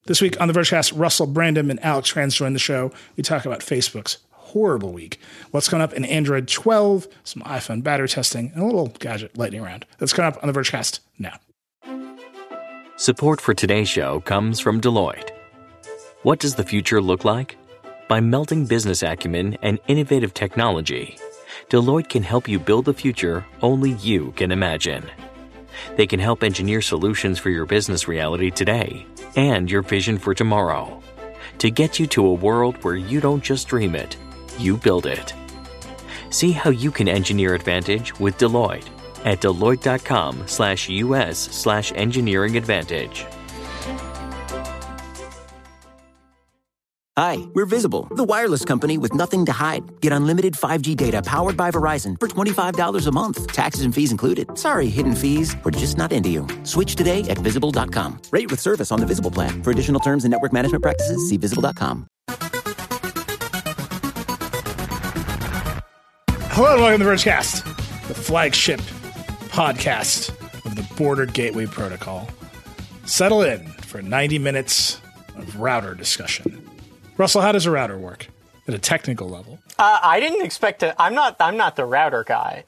This week on the Vergecast, Russell Brandom and Alex Kranz join the show. We talk about Facebook's horrible week, what's coming up in Android 12, some iPhone battery testing, and a little gadget lightning round. That's coming up on the Vergecast now. Support for today's show comes from Deloitte. What does the future look like? By melding business acumen and innovative technology, Deloitte can help you build the future only you can imagine. They can help engineer solutions for your business reality today and your vision for tomorrow to get you to a world where you don't just dream it, you build it. See how you can engineer advantage with Deloitte at Deloitte.com/US/engineering advantage. Hi, we're Visible, the wireless company with nothing to hide. Get unlimited 5G data powered by Verizon for $25 a month. Taxes and fees included. Sorry, hidden fees. We're just not into you. Switch today at Visible.com. Rate with service on the Visible plan. For additional terms and network management practices, see Visible.com. Hello and welcome to the Vergecast, the flagship podcast of the Border Gateway Protocol. Settle in for 90 minutes of router discussion. Russell, how does a router work at a technical level? I didn't expect to. I'm not the router guy.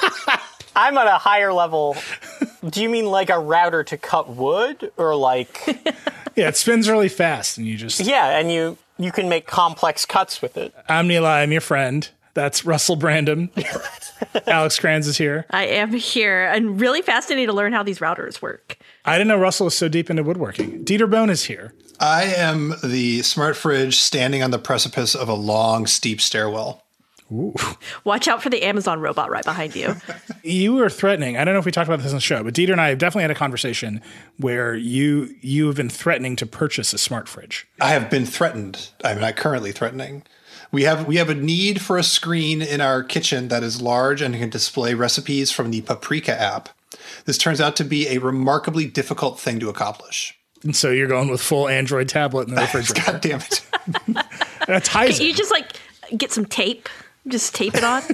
I'm at a higher level. Do you mean like a router to cut wood, or like? Yeah, it spins really fast, and you just and you can make complex cuts with it. I'm Neil. I'm your friend. That's Russell Brandom. Alex Kranz is here. I am here. I'm really fascinated to learn how these routers work. I didn't know Russell was so deep into woodworking. Dieter Bohn is here. I am the smart fridge standing on the precipice of a long, steep stairwell. Ooh. Watch out for the Amazon robot right behind you. You were threatening. I don't know if we talked about this on the show, but Dieter and I have definitely had a conversation where you have been threatening to purchase a smart fridge. I have been threatened. I'm not currently threatening. We have a need for a screen in our kitchen that is large and can display recipes from the Paprika app. This turns out to be a remarkably difficult thing to accomplish. And so you're going with full Android tablet in the refrigerator. God damn it. That ties Can you just get some tape? Just tape it on?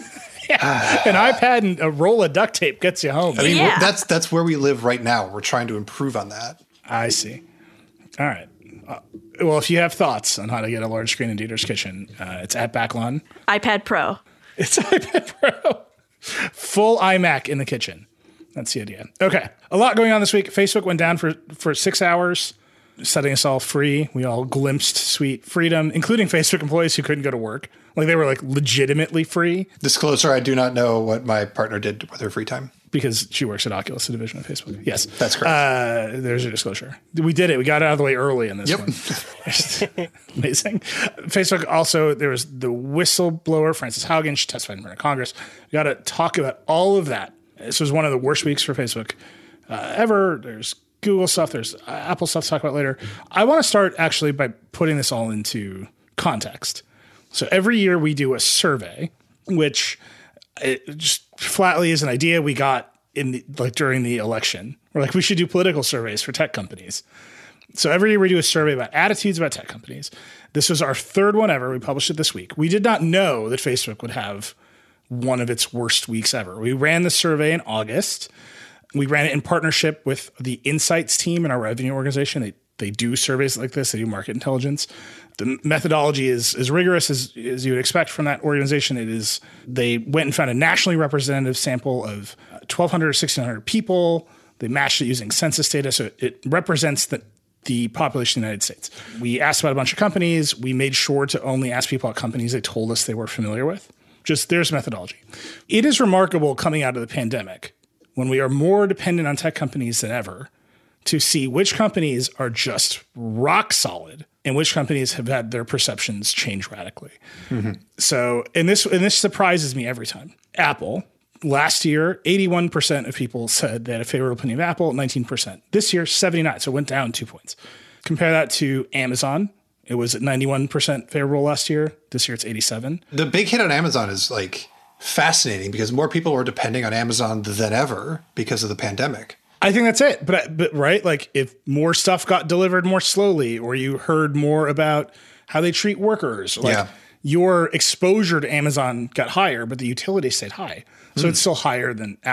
An iPad and a roll of duct tape gets you home. I mean, that's where we live right now. We're trying to improve on that. I see. All right. Well, if you have thoughts on how to get a large screen in Dieter's kitchen, it's at Backlon. iPad Pro. It's iPad Pro. Full iMac in the kitchen. That's the idea. Okay. A lot going on this week. Facebook went down for 6 hours, setting us all free. We all glimpsed sweet freedom, including Facebook employees who couldn't go to work. Like they were legitimately free. Disclosure, I do not know what my partner did with her free time. Because she works at Oculus, a division of Facebook. Yes. That's correct. There's a disclosure. We did it. We got it out of the way early in this one. Amazing. Facebook also, there was the whistleblower, Frances Haugen. She testified in front of Congress. We got to talk about all of that. This was one of the worst weeks for Facebook ever. There's Google stuff. There's Apple stuff to talk about later. I want to start actually by putting this all into context. So every year we do a survey, which it just flatly is an idea we got during the election. We're like, we should do political surveys for tech companies. So every year we do a survey about attitudes about tech companies. This was our third one ever. We published it this week. We did not know that Facebook would have one of its worst weeks ever. We ran the survey in August. We ran it in partnership with the Insights team in our revenue organization. They do surveys like this. They do market intelligence. The methodology is as rigorous as you would expect from that organization. They went and found a nationally representative sample of 1,200 or 1,600 people. They matched it using census data, so it represents the population of the United States. We asked about a bunch of companies. We made sure to only ask people about companies they told us they were familiar with. Just there's methodology. It is remarkable coming out of the pandemic, when we are more dependent on tech companies than ever, to see which companies are just rock solid and which companies have had their perceptions change radically. Mm-hmm. So, and this surprises me every time. Apple, last year, 81% of people said they had a favorable opinion of Apple, 19%. This year, 79%, so it went down 2 points. Compare that to Amazon. It was at 91% favorable last year. This year, it's 87%. The big hit on Amazon is fascinating because more people were depending on Amazon than ever because of the pandemic. I think that's it. But right, if more stuff got delivered more slowly, or you heard more about how they treat workers, your exposure to Amazon got higher, but the utility stayed high. So it's still higher than Apple.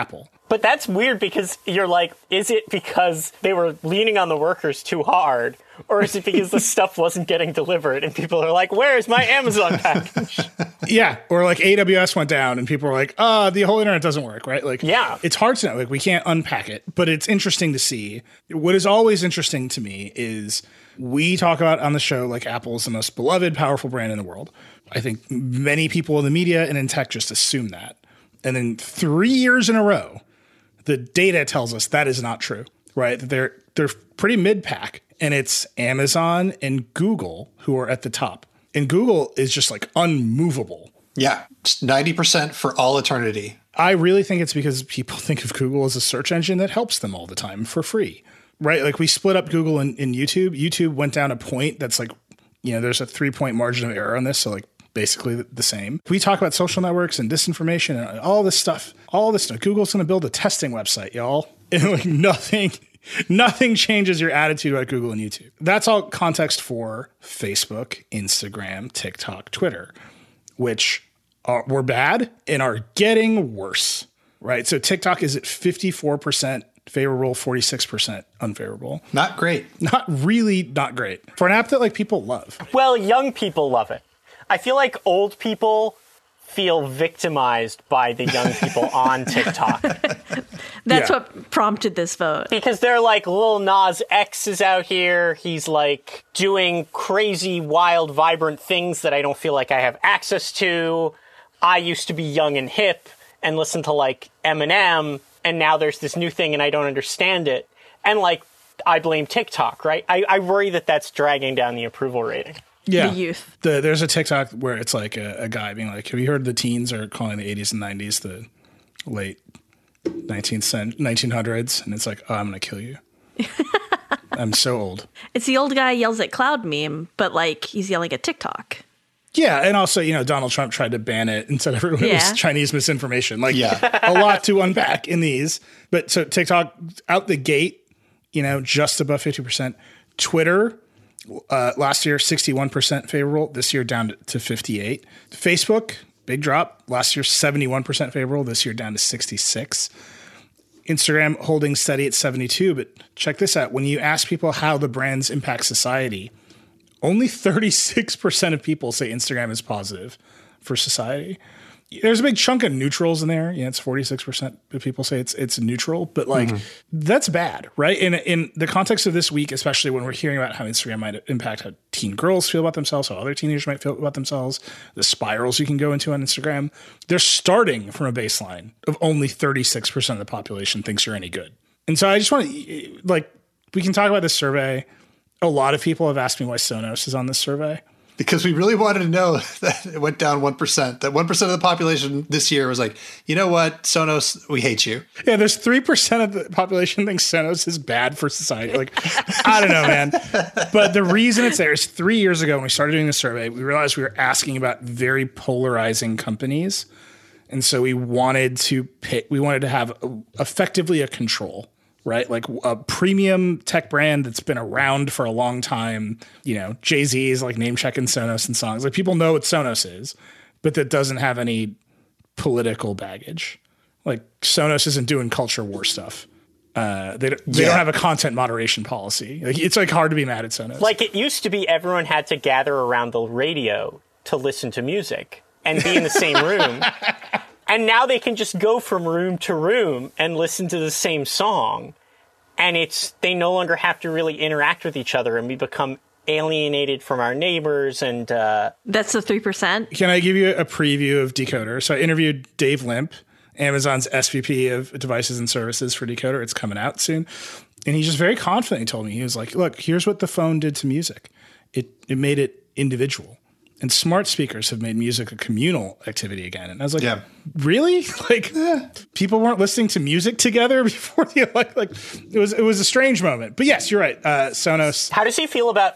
But that's weird because you're like, is it because they were leaning on the workers too hard? Or is it because the stuff wasn't getting delivered and people are like, where's my Amazon package? Yeah. Or like AWS went down and people were like, the whole internet doesn't work, right? Like, yeah, it's hard to know. Like, we can't unpack it, but it's interesting to see. What is always interesting to me is we talk about on the show, like, Apple is the most beloved, powerful brand in the world. I think many people in the media and in tech just assume that. And then 3 years in a row, the data tells us that is not true, right? They're pretty mid-pack, and it's Amazon and Google who are at the top. And Google is just like unmovable. Yeah, just 90% for all eternity. I really think it's because people think of Google as a search engine that helps them all the time for free, right? Like, we split up Google and YouTube. YouTube went down a point that's like, there's a 3-point margin of error on this. So like, basically the same. We talk about social networks and disinformation and all this stuff. Google's going to build a testing website, y'all. And like, nothing changes your attitude about Google and YouTube. That's all context for Facebook, Instagram, TikTok, Twitter, which were bad and are getting worse, right? So TikTok is at 54% favorable, 46% unfavorable. Not great. Not great. For an app that like people love. Well, young people love it. I feel like old people feel victimized by the young people on TikTok. That's what prompted this vote. Because they're like, Lil Nas X is out here. He's like doing crazy, wild, vibrant things that I don't feel like I have access to. I used to be young and hip and listen to like Eminem, and now there's this new thing and I don't understand it. And like, I blame TikTok, right? I worry that that's dragging down the approval rating. Yeah. The youth. There's a TikTok where it's like a guy being like, have you heard the teens are calling the 80s and 90s the late 1900s? And it's like, oh, I'm going to kill you. I'm so old. It's the old guy yells at cloud meme, but like he's yelling at TikTok. Yeah. And also, Donald Trump tried to ban it and said everyone it was Chinese misinformation. Like, a lot to unpack in these. But so TikTok out the gate, just above 50%. Twitter, last year, 61% favorable. This year, down to 58. Facebook, big drop. Last year, 71% favorable. This year, down to 66. Instagram holding steady at 72. But check this out. When you ask people how the brands impact society, only 36% of people say Instagram is positive for society. There's a big chunk of neutrals in there. It's 46% of people say it's neutral, but like that's bad, right? In the context of this week, especially when we're hearing about how Instagram might impact how teen girls feel about themselves, how other teenagers might feel about themselves, the spirals you can go into on Instagram, they're starting from a baseline of only 36% of the population thinks you're any good. And so I just want to, like, we can talk about this survey. A lot of people have asked me why Sonos is on this survey. Because we really wanted to know that it went down 1%. That 1% of the population this year was like, you know what, Sonos, we hate you. Yeah, there's 3% of the population thinks Sonos is bad for society. Like, I don't know, man. But the reason it's there is 3 years ago when we started doing the survey, we realized we were asking about very polarizing companies. And so we wanted to have effectively a control. Right? Like a premium tech brand that's been around for a long time. Jay-Z is like name checking Sonos in songs. Like, people know what Sonos is, but that doesn't have any political baggage. Like, Sonos isn't doing culture war stuff. They don't have a content moderation policy. Like, it's like hard to be mad at Sonos. Like, it used to be everyone had to gather around the radio to listen to music and be in the same room. And now they can just go from room to room and listen to the same song. And they no longer have to really interact with each other, and we become alienated from our neighbors. And that's the 3%. Can I give you a preview of Decoder? So I interviewed Dave Limp, Amazon's SVP of devices and services for Decoder. It's coming out soon. And he just very confidently told me, he was like, look, here's what the phone did to music. It made it individual. And smart speakers have made music a communal activity again. And I was like, really? Like, people weren't listening to music together before the like it was a strange moment. But yes, you're right. Sonos. How does he feel about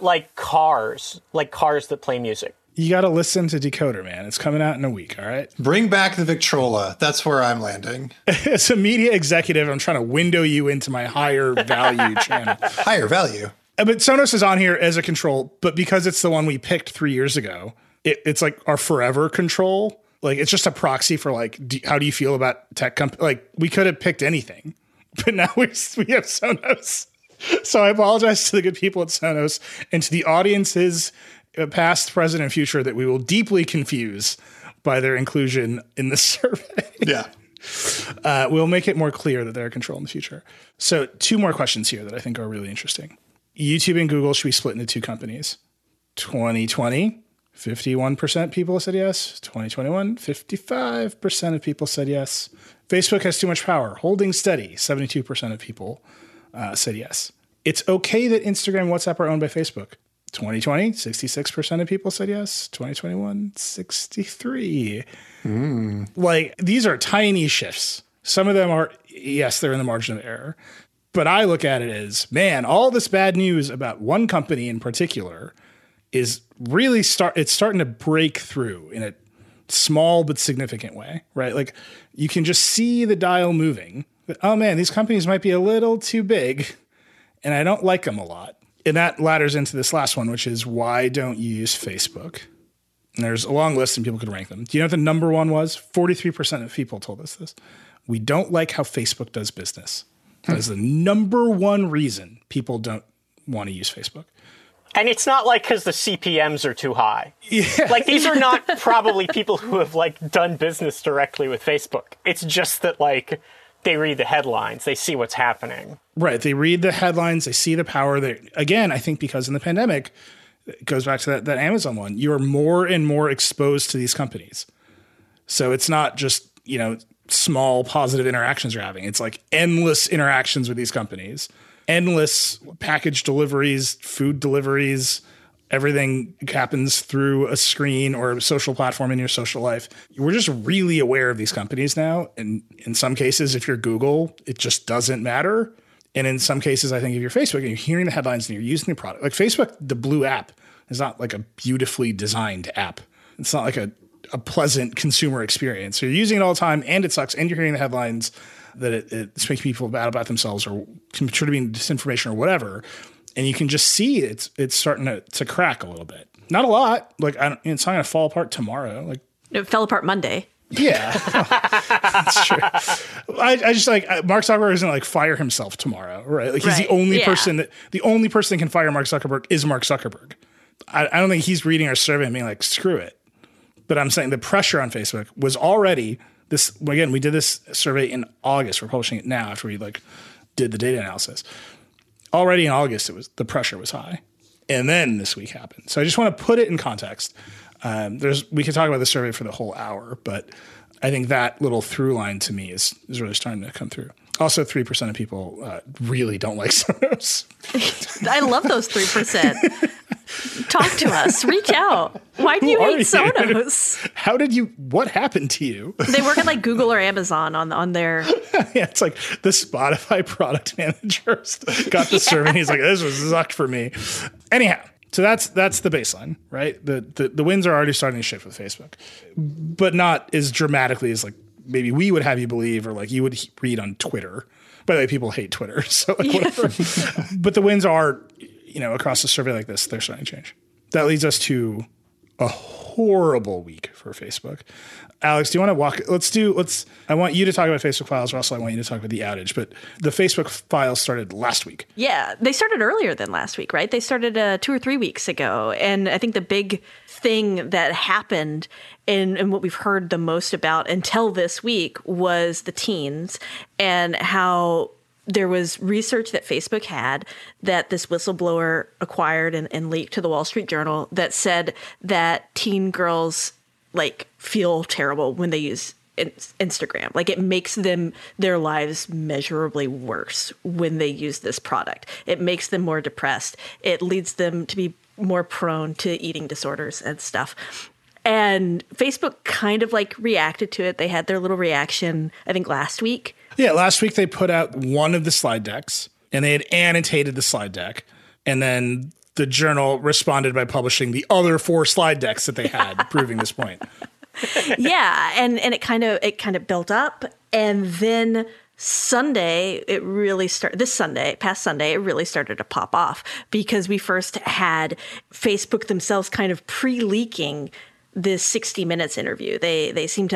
cars that play music? You got to listen to Decoder, man. It's coming out in a week. All right. Bring back the Victrola. That's where I'm landing. As a media executive, I'm trying to window you into my higher value channel. Higher value. But Sonos is on here as a control, but because it's the one we picked 3 years ago, it's like our forever control. Like, it's just a proxy for like, how do you feel about tech company? Like, we could have picked anything, but now we have Sonos. So I apologize to the good people at Sonos and to the audiences, past, present, and future, that we will deeply confuse by their inclusion in this survey. Yeah. We'll make it more clear that they're in control in the future. So 2 more questions here that I think are really interesting. YouTube and Google should be split into 2 companies. 2020, 51% people said yes. 2021, 55% of people said yes. Facebook has too much power. Holding steady, 72% of people said yes. It's okay that Instagram and WhatsApp are owned by Facebook. 2020, 66% of people said yes. 2021, 63%. Like, these are tiny shifts. Some of them are, yes, they're in the margin of error. But I look at it as, man, all this bad news about one company in particular is really it's starting to break through in a small but significant way, right? Like, you can just see the dial moving. But, oh man, these companies might be a little too big, and I don't like them a lot. And that ladders into this last one, which is, why don't you use Facebook? And there's a long list and people could rank them. Do you know what the number one was? 43% of people told us this. We don't like how Facebook does business. That is the number one reason people don't want to use Facebook. And it's not like because the CPMs are too high. Yeah. Like, these are not probably people who have, like, done business directly with Facebook. It's just that, like, they read the headlines. They see what's happening. Right. They read the headlines. They see the power. Again, I think because in the pandemic, it goes back to that Amazon one, you are more and more exposed to these companies. So it's not just, small positive interactions you're having. It's like endless interactions with these companies, endless package deliveries, food deliveries. Everything happens through a screen or a social platform in your social life. We're just really aware of these companies now. And in some cases, if you're Google, it just doesn't matter. And in some cases, I think if you're Facebook and you're hearing the headlines and you're using the product, like Facebook, the Blue app is not like a beautifully designed app. It's not like a pleasant consumer experience. So you're using it all the time and it sucks and you're hearing the headlines that it's making people bad about themselves or contributing disinformation or whatever. And you can just see it's starting to crack a little bit. Not a lot. Like, it's not going to fall apart tomorrow. Like, it fell apart Monday. Yeah, that's true. I just like Mark Zuckerberg isn't like fire himself tomorrow, right? Like, he's the only person that can fire Mark Zuckerberg is Mark Zuckerberg. I don't think he's reading our survey and being like, screw it. But I'm saying the pressure on Facebook was already this. Again, we did this survey in August. We're publishing it now after we did the data analysis. Already in August, the pressure was high, and then this week happened. So I just want to put it in context. We could talk about the survey for the whole hour, but I think that little through line to me is really starting to come through. Also, 3% of people really don't like Sonos. I love those 3%. Talk to us. Reach out. Why do you hate Sonos? What happened to you? They work at like Google or Amazon on their... Yeah, it's like the Spotify product manager got the survey and he's like, this was sucked for me. Anyhow, so that's the baseline, right? The winds are already starting to shift with Facebook, but not as dramatically as like maybe we would have you believe or like you would read on Twitter. By the way, people hate Twitter, so like whatever. But the winds are, across a survey like this, they're starting to change. That leads us to a horrible week for Facebook. Alex, do you want to I want you to talk about Facebook files, or also I want you to talk about the outage, but the Facebook files started last week. Yeah, they started earlier than last week, right? They started 2 or 3 weeks ago. And I think the big thing that happened and what we've heard the most about until this week was the teens and how there was research that Facebook had that this whistleblower acquired and leaked to the Wall Street Journal that said that teen girls feel terrible when they use Instagram. Like, it makes their lives measurably worse when they use this product. It makes them more depressed. It leads them to be more prone to eating disorders and stuff. And Facebook kind of reacted to it. They had their little reaction, I think, last week. Yeah, last week they put out one of the slide decks and they had annotated the slide deck. And then the Journal responded by publishing the other 4 slide decks that they had proving this point. Yeah, and it kind of built up, and then Sunday it really started. Past Sunday, it really started to pop off because we first had Facebook themselves kind of pre-leaking this 60 Minutes interview. They seem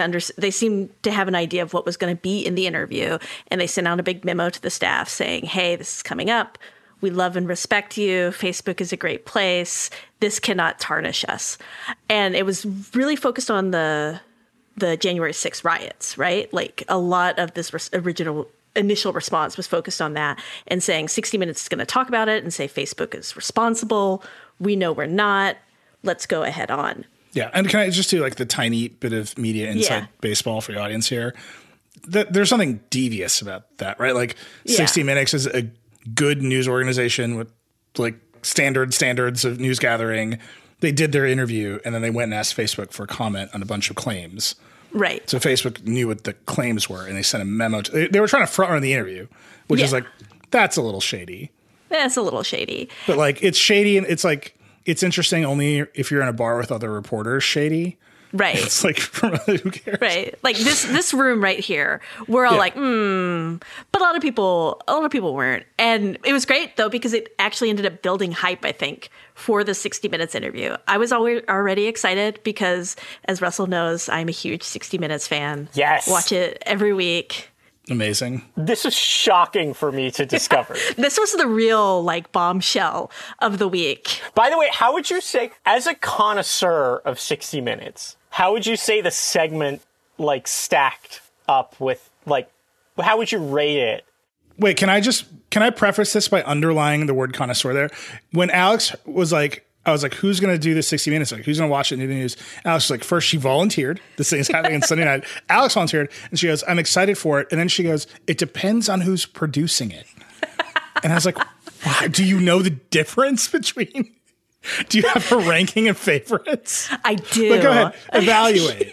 to have an idea of what was going to be in the interview, and they sent out a big memo to the staff saying, "Hey, this is coming up. We love and respect you. Facebook is a great place. This cannot tarnish us." And it was really focused on the January 6th riots, right? Like a lot of this initial response was focused on that and saying 60 Minutes is going to talk about it and say Facebook is responsible. We know we're not. Let's go ahead on. Yeah. And can I just do like the tiny bit of media inside baseball for the audience here? There's something devious about that, right? Like 60 Minutes is a good news organization with like standards of news gathering. They did their interview and then they went and asked Facebook for comment on a bunch of claims. Right. So Facebook knew what the claims were and they sent a memo. They were trying to front run the interview, which is like, that's a little shady. That's a little shady. But like, it's shady and it's like, it's interesting only if you're in a bar with other reporters shady. Right. It's like, who cares? Right. Like this room right here, we're all like, but a lot of people weren't. And it was great though, because it actually ended up building hype, I think, for the 60 Minutes interview. I was already excited because, as Russell knows, I'm a huge 60 Minutes fan. Yes. Watch it every week. Amazing. This is shocking for me to discover. This was the real like bombshell of the week. By the way, how would you say, as a connoisseur of 60 Minutes, how would you say the segment like stacked up with like, how would you rate it? Wait, can I preface this by underlying the word connoisseur there? When Alex was like, I was like, who's going to do the 60 Minutes? Like, who's going to watch it and do the news? Alex was like, first she volunteered. This thing is happening on Sunday night. Alex volunteered and she goes, I'm excited for it. And then she goes, it depends on who's producing it. And I was like, wow, do you know the difference between, do you have a ranking of favorites? I do. Like, go ahead, evaluate.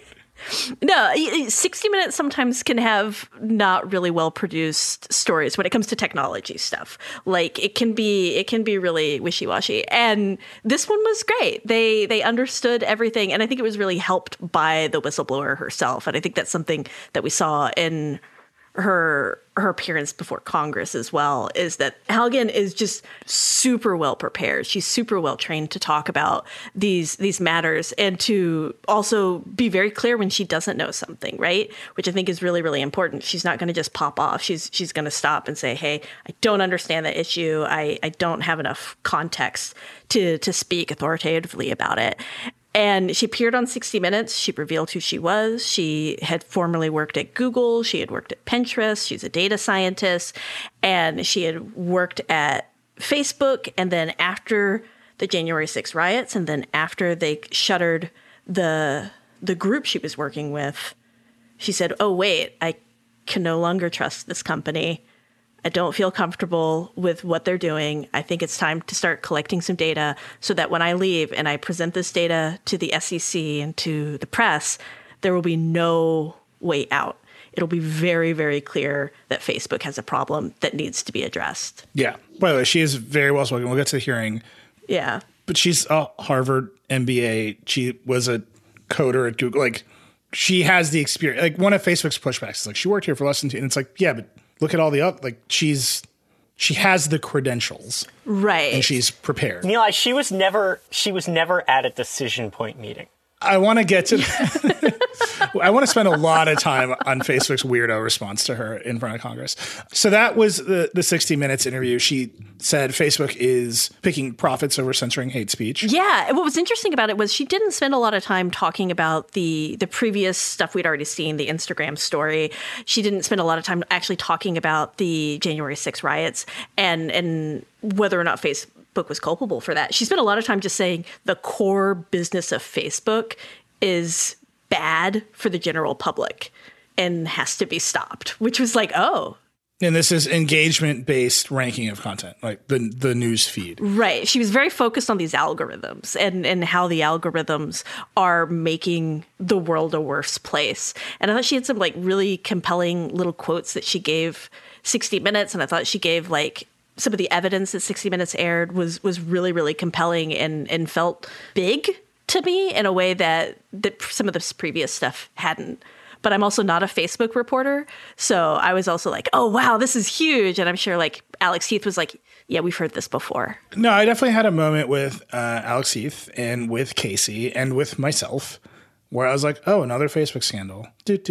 No, 60 Minutes sometimes can have not really well produced stories when it comes to technology stuff. Like it can be really wishy-washy. And this one was great. They understood everything, and I think it was really helped by the whistleblower herself. And I think that's something that we saw in her appearance before Congress as well, is that Halligan is just super well prepared. She's super well trained to talk about these matters and to also be very clear when she doesn't know something, right? Which I think is really, really important. She's not going to just pop off. She's going to stop and say, hey, I don't understand the issue. I don't have enough context to speak authoritatively about it. And she appeared on 60 Minutes. She revealed who she was. She had formerly worked at Google. She had worked at Pinterest. She's a data scientist. And she had worked at Facebook. And then after the January 6th riots, and then after they shuttered the group she was working with, she said, oh, wait, I can no longer trust this company. I don't feel comfortable with what they're doing. I think it's time to start collecting some data so that when I leave and I present this data to the SEC and to the press, there will be no way out. It'll be very, very clear that Facebook has a problem that needs to be addressed. Yeah. By the way, she is very well spoken. We'll get to the hearing. Yeah. But she's a Harvard MBA. She was a coder at Google. Like, she has the experience. Like, one of Facebook's pushbacks is like, she worked here for less than 2. And it's like, yeah, but look at all the other, like she has the credentials. Right. And she's prepared. Neil, she was never at a decision point meeting. I want to get to that. I want to spend a lot of time on Facebook's weirdo response to her in front of Congress. So that was the 60 Minutes interview. She said Facebook is picking profits over censoring hate speech. Yeah. And what was interesting about it was she didn't spend a lot of time talking about the previous stuff we'd already seen, the Instagram story. She didn't spend a lot of time actually talking about the January 6th riots and whether or not Facebook was culpable for that. She spent a lot of time just saying the core business of Facebook is bad for the general public and has to be stopped, which was like, oh. And this is engagement-based ranking of content, like the news feed. Right. She was very focused on these algorithms and how the algorithms are making the world a worse place. And I thought she had some like really compelling little quotes that she gave 60 Minutes. And I thought she gave like some of the evidence that 60 Minutes aired was really, really compelling and felt big to me in a way that some of this previous stuff hadn't. But I'm also not a Facebook reporter. So I was also like, oh, wow, this is huge. And I'm sure like Alex Heath was like, yeah, we've heard this before. No, I definitely had a moment with Alex Heath and with Casey and with myself where I was like, oh, another Facebook scandal.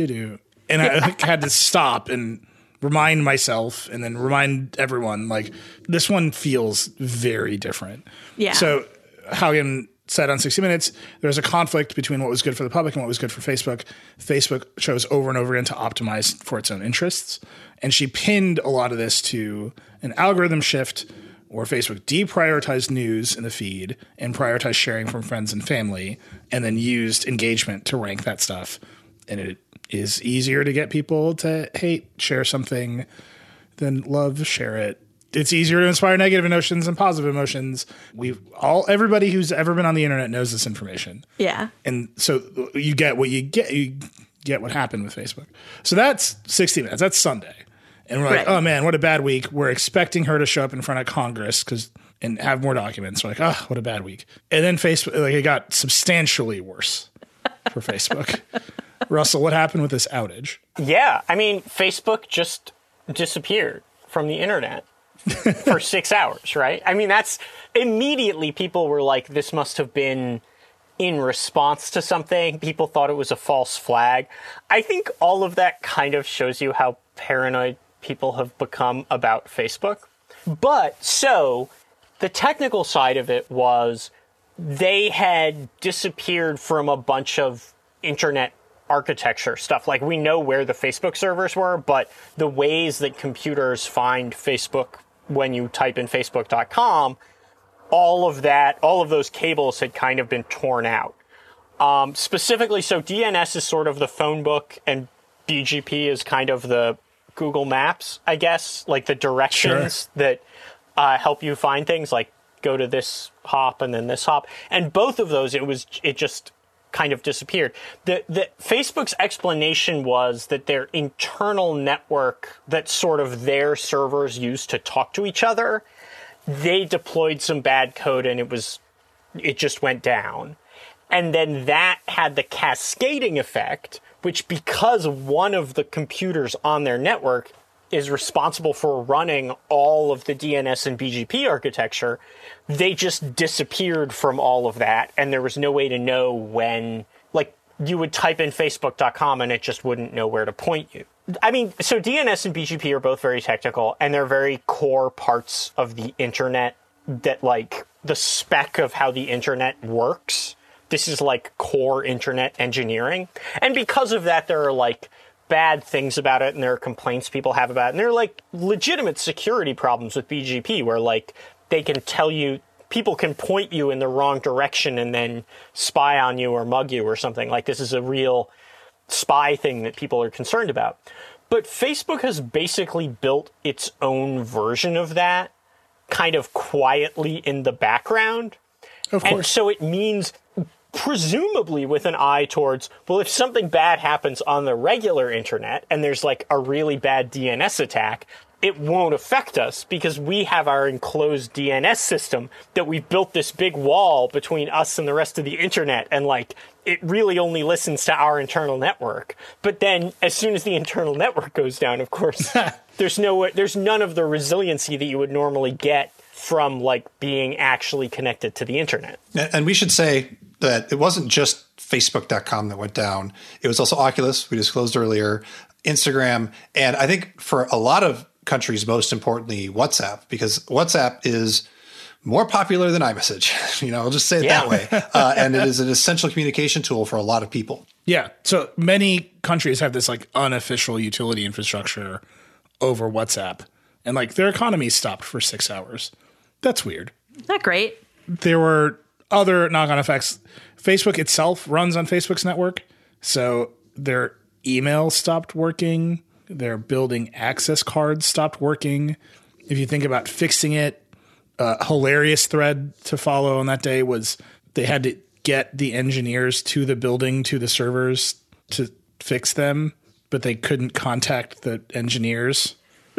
And I like, had to stop and remind myself and then remind everyone, like, this one feels very different. Yeah. So Haugen said on 60 Minutes, there was a conflict between what was good for the public and what was good for Facebook. Facebook chose over and over again to optimize for its own interests. And she pinned a lot of this to an algorithm shift where Facebook deprioritized news in the feed and prioritized sharing from friends and family, and then used engagement to rank that stuff. And it is easier to get people to hate, share something than love, share it. It's easier to inspire negative emotions than positive emotions. Everybody who's ever been on the internet knows this information. Yeah. And so you get what you get. You get what happened with Facebook. So that's 60 Minutes. That's Sunday. And we're like, oh man, what a bad week. We're expecting her to show up in front of Congress and have more documents. We're like, oh, what a bad week. And then Facebook, like, it got substantially worse for Facebook. Russell, what happened with this outage? Yeah, I mean, Facebook just disappeared from the internet for 6 hours, right? I mean, that's immediately people were like, this must have been in response to something. People thought it was a false flag. I think all of that kind of shows you how paranoid people have become about Facebook. But so the technical side of it was they had disappeared from a bunch of internet architecture stuff. Like, we know where the Facebook servers were, but the ways that computers find Facebook when you type in facebook.com, all of those cables had kind of been torn out. Specifically, so DNS is sort of the phone book and BGP is kind of the Google Maps, I guess, like the directions that help you find things, like go to this hop and then this hop. And both of those, it just kind of disappeared. The Facebook's explanation was that their internal network that sort of their servers used to talk to each other, they deployed some bad code and it just went down. And then that had the cascading effect, which, because one of the computers on their network is responsible for running all of the DNS and BGP architecture, they just disappeared from all of that. And there was no way to know when, like, you would type in facebook.com and it just wouldn't know where to point you. I mean, so DNS and BGP are both very technical and they're very core parts of the internet that, like, the spec of how the internet works. This is like core internet engineering. And because of that, there are like bad things about it and there are complaints people have about it. And there are like legitimate security problems with BGP where, like, they can tell you, people can point you in the wrong direction and then spy on you or mug you or something. Like, this is a real spy thing that people are concerned about. But Facebook has basically built its own version of that kind of quietly in the background. Of course. And so it means, presumably with an eye towards, well, if something bad happens on the regular internet and there's like a really bad DNS attack, it won't affect us because we have our enclosed DNS system that we've built this big wall between us and the rest of the internet. And, like, it really only listens to our internal network. But then as soon as the internal network goes down, of course, there's none of the resiliency that you would normally get from, like, being actually connected to the internet. And we should say that it wasn't just Facebook.com that went down. It was also Oculus, we disclosed earlier, Instagram, and I think for a lot of countries, most importantly, WhatsApp, because WhatsApp is more popular than iMessage. You know, I'll just say it that way. And it is an essential communication tool for a lot of people. Yeah. So many countries have this like unofficial utility infrastructure over WhatsApp, and like their economy stopped for 6 hours. That's weird. Not great. There were other knock-on effects. Facebook itself runs on Facebook's network, so their email stopped working. Their building access cards stopped working. If you think about fixing it, a hilarious thread to follow on that day was they had to get the engineers to the building, to the servers to fix them, but they couldn't contact the engineers.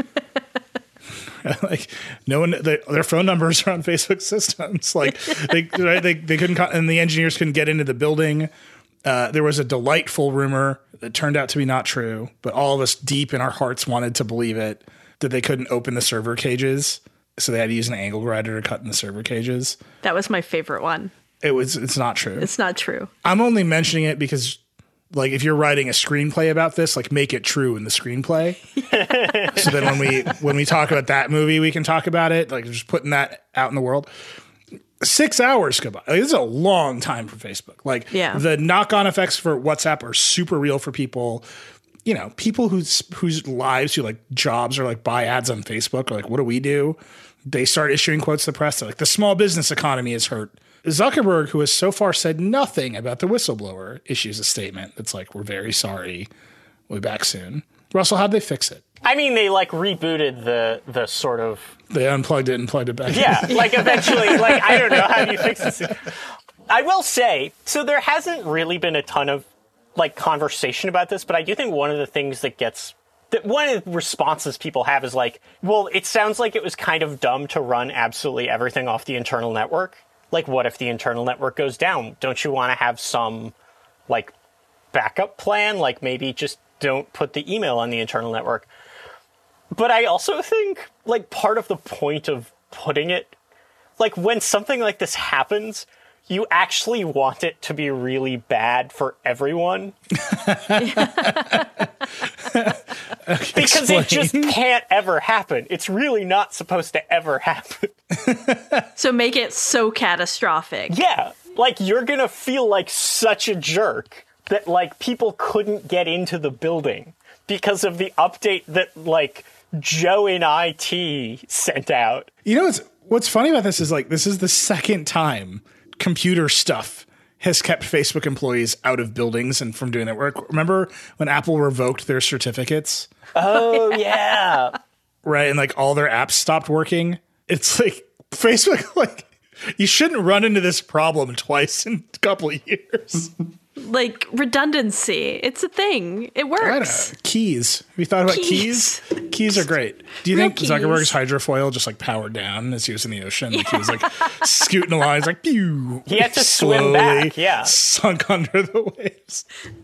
Like, no one, their phone numbers are on Facebook systems. Like, they couldn't, and the engineers couldn't get into the building. There was a delightful rumor that turned out to be not true, but all of us deep in our hearts wanted to believe it, that they couldn't open the server cages. So they had to use an angle grinder to cut in the server cages. That was my favorite one. It's not true. It's not true. I'm only mentioning it because, like, if you're writing a screenplay about this, like, make it true in the screenplay. So then when we talk about that movie, we can talk about it. Like, just putting that out in the world. 6 hours go by. Like, this is a long time for Facebook. Like, the knock-on effects for WhatsApp are super real for people. You know, people whose lives, who like jobs or like buy ads on Facebook, are like, what do we do? They start issuing quotes to the press. They're like, the small business economy is hurt. Zuckerberg, who has so far said nothing about the whistleblower, issues a statement that's like, we're very sorry. We'll be back soon. Russell, how'd they fix it? I mean, they like rebooted the sort of... They unplugged it and plugged it back in. in. Like eventually, like, I don't know how you fix this. I will say, so there hasn't really been a ton of like conversation about this, but I do think one of the things one of the responses people have is like, well, it sounds like it was kind of dumb to run absolutely everything off the internal network. Like, what if the internal network goes down? Don't you want to have some like backup plan? Like, maybe just don't put the email on the internal network. But I also think like part of the point of putting it, like, when something like this happens, you actually want it to be really bad for everyone. Because it just can't ever happen. It's really not supposed to ever happen. So make it so catastrophic. Yeah. Like, you're going to feel like such a jerk that, like, people couldn't get into the building because of the update that, like, Joe in IT sent out. You know, what's funny about this is, like, this is the second time computer stuff has kept Facebook employees out of buildings and from doing their work. Remember when Apple revoked their certificates? Oh, yeah. Right. And like all their apps stopped working. It's like Facebook, like, you shouldn't run into this problem twice in a couple of years. Like redundancy. It's a thing. It works. I don't know. Keys. Have you thought about keys? Keys are great. Do you think Zuckerberg's hydrofoil just like powered down as he was in the ocean? Like he was like scooting along. He's like, pew. He had to swim back. Yeah. Sunk under the waves.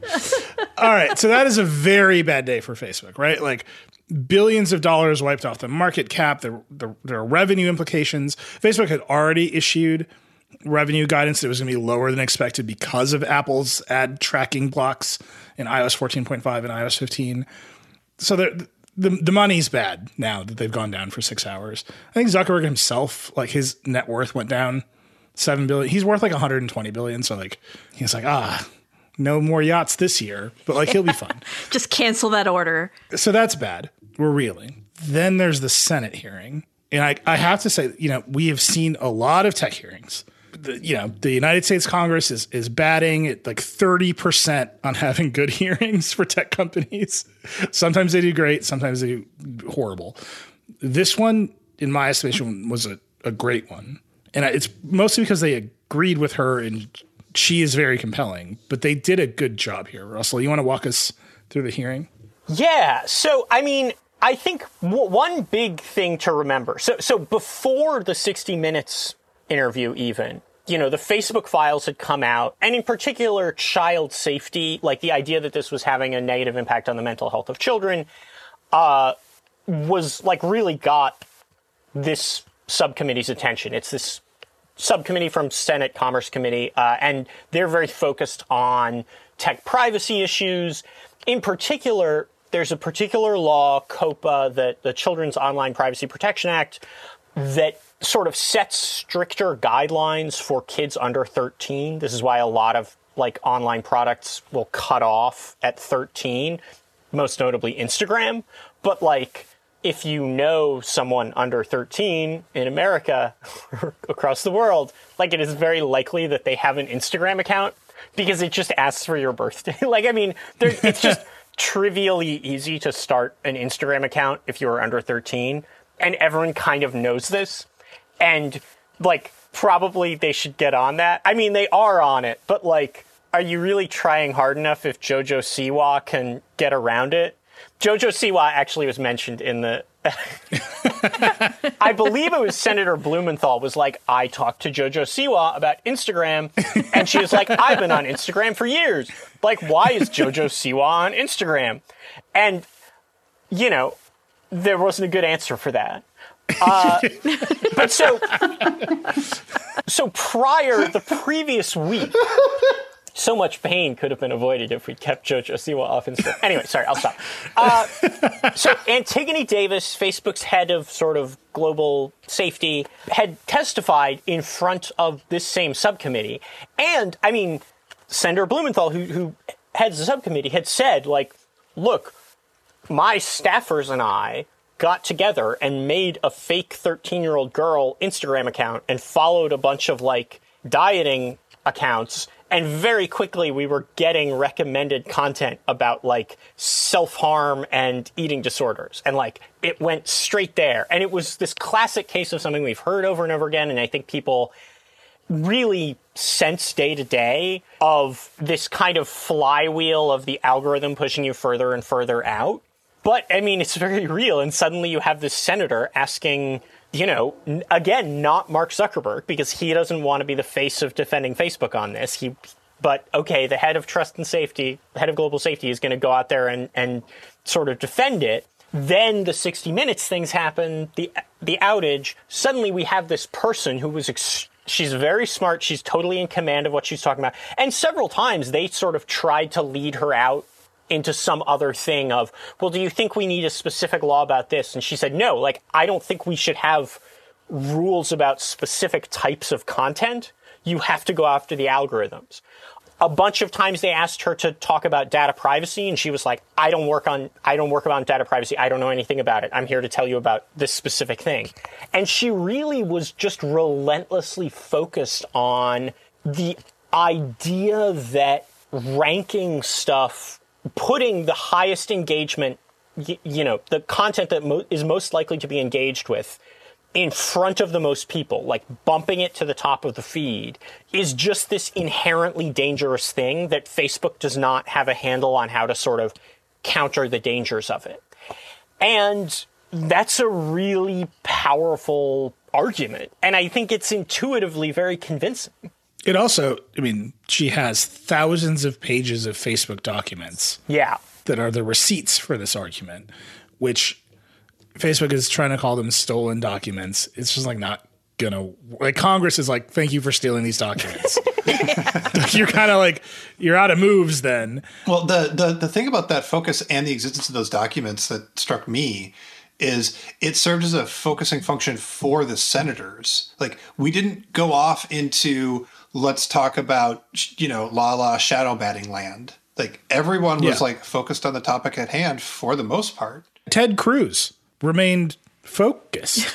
All right. So that is a very bad day for Facebook, right? Like billions of dollars wiped off the market cap. There are revenue implications. Facebook had already issued revenue guidance that was going to be lower than expected because of Apple's ad tracking blocks in iOS 14.5 and iOS 15. So the money's bad now that they've gone down for 6 hours. I think Zuckerberg himself, like his net worth went down $7 billion. He's worth like $120 billion. So like he's like, no more yachts this year, but like he'll be fine. Just cancel that order. So that's bad. We're reeling. Then there's the Senate hearing. And I have to say, you know, we have seen a lot of tech hearings. The United States Congress is batting at like 30% on having good hearings for tech companies. Sometimes they do great. Sometimes they do horrible. This one, in my estimation, was a great one. And it's mostly because they agreed with her and she is very compelling. But they did a good job here. Russell, you want to walk us through the hearing? Yeah. So, I mean, I think one big thing to remember. So before the 60 Minutes interview even, you know, the Facebook files had come out, and in particular, child safety, like the idea that this was having a negative impact on the mental health of children, was like really got this subcommittee's attention. It's this subcommittee from Senate Commerce Committee, and they're very focused on tech privacy issues. In particular, there's a particular law, COPPA, that the Children's Online Privacy Protection Act, that sort of sets stricter guidelines for kids under 13. This is why a lot of like online products will cut off at 13, most notably Instagram. But like, if you know someone under 13 in America or across the world, like it is very likely that they have an Instagram account because it just asks for your birthday. Like, I mean, it's just trivially easy to start an Instagram account if you're under 13. And everyone kind of knows this. And, like, probably they should get on that. I mean, they are on it. But, like, are you really trying hard enough if Jojo Siwa can get around it? Jojo Siwa actually was mentioned in the... I believe it was Senator Blumenthal was like, I talked to Jojo Siwa about Instagram. And she was like, I've been on Instagram for years. Like, why is Jojo Siwa on Instagram? And, you know, there wasn't a good answer for that. But so the previous week, so much pain could have been avoided if we kept Jojo Siwa off Instagram. Anyway, sorry, I'll stop. So Antigone Davis, Facebook's head of sort of global safety, had testified in front of this same subcommittee. And, I mean, Senator Blumenthal, who heads the subcommittee, had said, like, look, my staffers and I got together and made a fake 13-year-old girl Instagram account and followed a bunch of, like, dieting accounts. And very quickly, we were getting recommended content about, like, self-harm and eating disorders. And, like, it went straight there. And it was this classic case of something we've heard over and over again. And I think people really sense day to day of this kind of flywheel of the algorithm pushing you further and further out. But, I mean, it's very real. And suddenly you have this senator asking, you know, again, not Mark Zuckerberg, because he doesn't want to be the face of defending Facebook on this. But, okay, the head of trust and safety, head of global safety is going to go out there and sort of defend it. Then the 60 Minutes things happen, the outage. Suddenly we have this person who was she's very smart. She's totally in command of what she's talking about. And several times they sort of tried to lead her out into some other thing of, well, do you think we need a specific law about this? And she said, no, like, I don't think we should have rules about specific types of content. You have to go after the algorithms. A bunch of times they asked her to talk about data privacy, and she was like, I don't work on data privacy. I don't know anything about it. I'm here to tell you about this specific thing. And she really was just relentlessly focused on the idea that ranking stuff, putting the highest engagement, you know, the content that is most likely to be engaged with in front of the most people, like bumping it to the top of the feed, is just this inherently dangerous thing that Facebook does not have a handle on how to sort of counter the dangers of it. And that's a really powerful argument. And I think it's intuitively very convincing. It also, I mean, she has thousands of pages of Facebook documents. Yeah. That are the receipts for this argument, which Facebook is trying to call them stolen documents. It's just like not gonna, like, Congress is like, thank you for stealing these documents. You're kind of like, you're out of moves then. Well, the thing about that focus and the existence of those documents that struck me is it served as a focusing function for the senators. Like, we didn't go off into, let's talk about, you know, shadow banning land. Like, everyone was like focused on the topic at hand for the most part. Ted Cruz remained focused.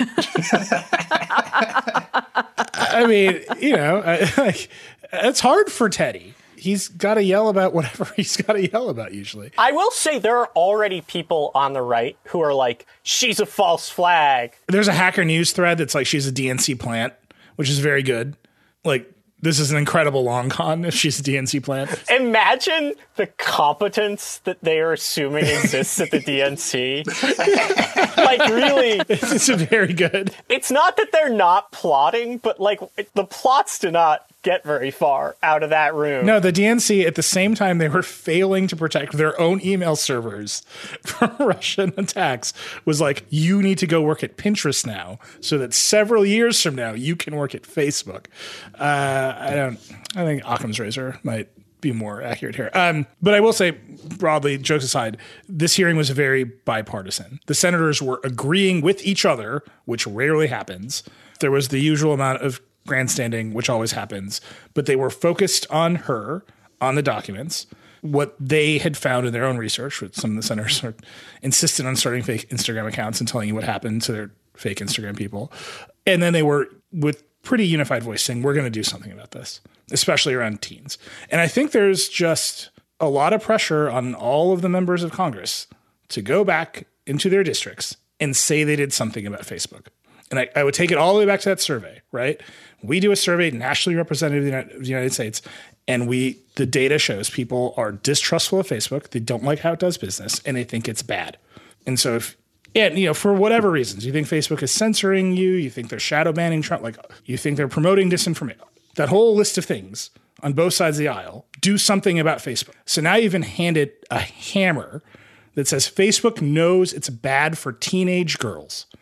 I mean, you know, like, it's hard for Teddy. He's got to yell about whatever he's got to yell about usually. I will say there are already people on the right who are like, she's a false flag. There's a Hacker News thread that's like, she's a DNC plant, which is very good. Like, this is an incredible long con if she's a DNC plant. Imagine the competence that they are assuming exists at the DNC. Like, really. It's very good. It's not that they're not plotting, but, like, the plots do not get very far out of that room. No, the DNC, at the same time they were failing to protect their own email servers from Russian attacks, was like, you need to go work at Pinterest now so that several years from now you can work at Facebook. I think Occam's razor might be more accurate here. But I will say, broadly, jokes aside, this hearing was very bipartisan. The senators were agreeing with each other, which rarely happens. There was the usual amount of grandstanding, which always happens, but they were focused on her, on the documents, what they had found in their own research, which some of the senators are insistent on starting fake Instagram accounts and telling you what happened to their fake Instagram people. And then they were, with pretty unified voice, saying, we're going to do something about this, especially around teens. And I think there's just a lot of pressure on all of the members of Congress to go back into their districts and say they did something about Facebook. And I would take it all the way back to that survey, right? We do a survey nationally representative of the United States, and the data shows people are distrustful of Facebook. They don't like how it does business, and they think it's bad. And so for whatever reasons, you think Facebook is censoring you, you think they're shadow banning Trump, like you think they're promoting disinformation, that whole list of things on both sides of the aisle, do something about Facebook. So now you've been handed a hammer that says Facebook knows it's bad for teenage girls.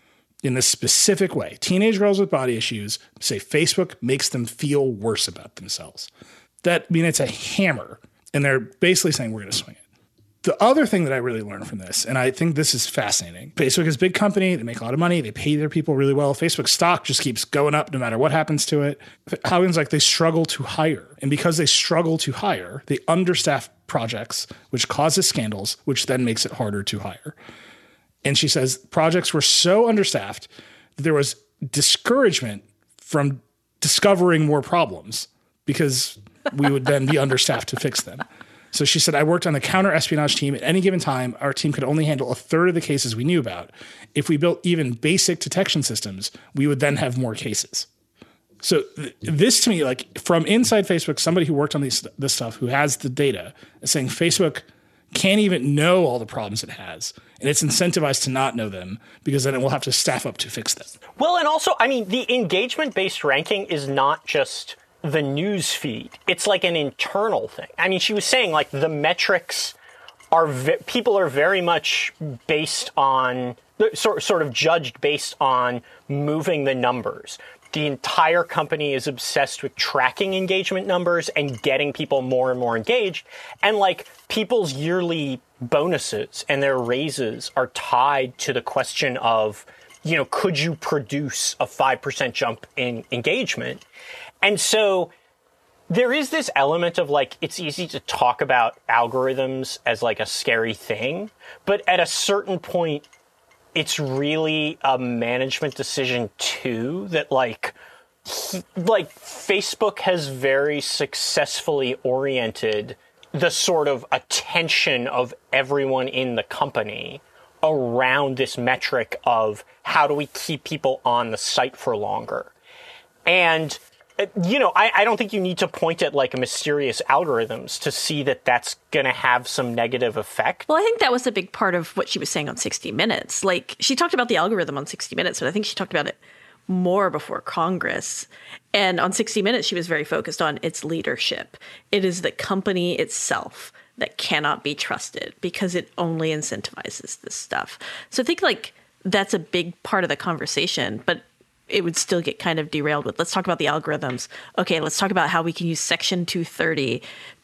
in this specific way. Teenage girls with body issues say Facebook makes them feel worse about themselves. It's a hammer. And they're basically saying we're going to swing it. The other thing that I really learned from this, and I think this is fascinating, Facebook is a big company. They make a lot of money. They pay their people really well. Facebook stock just keeps going up no matter what happens to it. Haugen's like, they struggle to hire. And because they struggle to hire, they understaff projects, which causes scandals, which then makes it harder to hire. And she says projects were so understaffed that there was discouragement from discovering more problems because we would then be understaffed to fix them. So she said, I worked on the counter-espionage team. At any given time, our team could only handle a third of the cases we knew about. If we built even basic detection systems, we would then have more cases. So this to me, like from inside Facebook, somebody who worked on this stuff, who has the data, is saying Facebook can't even know all the problems it has. And it's incentivized to not know them because then it will have to staff up to fix them. Well, and also, the engagement-based ranking is not just the news feed. It's like an internal thing. She was saying like the metrics are people are very much based on sort of judged based on moving the numbers. The entire company is obsessed with tracking engagement numbers and getting people more and more engaged. And like people's yearly bonuses and their raises are tied to the question of, could you produce a 5% jump in engagement? And so there is this element of like, it's easy to talk about algorithms as like a scary thing, but at a certain point, it's really a management decision too, that like Facebook has very successfully oriented the sort of attention of everyone in the company around this metric of how do we keep people on the site for longer. And I don't think you need to point at like mysterious algorithms to see that that's going to have some negative effect. Well, I think that was a big part of what she was saying on 60 Minutes. Like, she talked about the algorithm on 60 Minutes, but I think she talked about it more before Congress. And on 60 Minutes, she was very focused on its leadership. It is the company itself that cannot be trusted because it only incentivizes this stuff. So I think like that's a big part of the conversation, but it would still get kind of derailed with, let's talk about the algorithms. Okay, let's talk about how we can use Section 230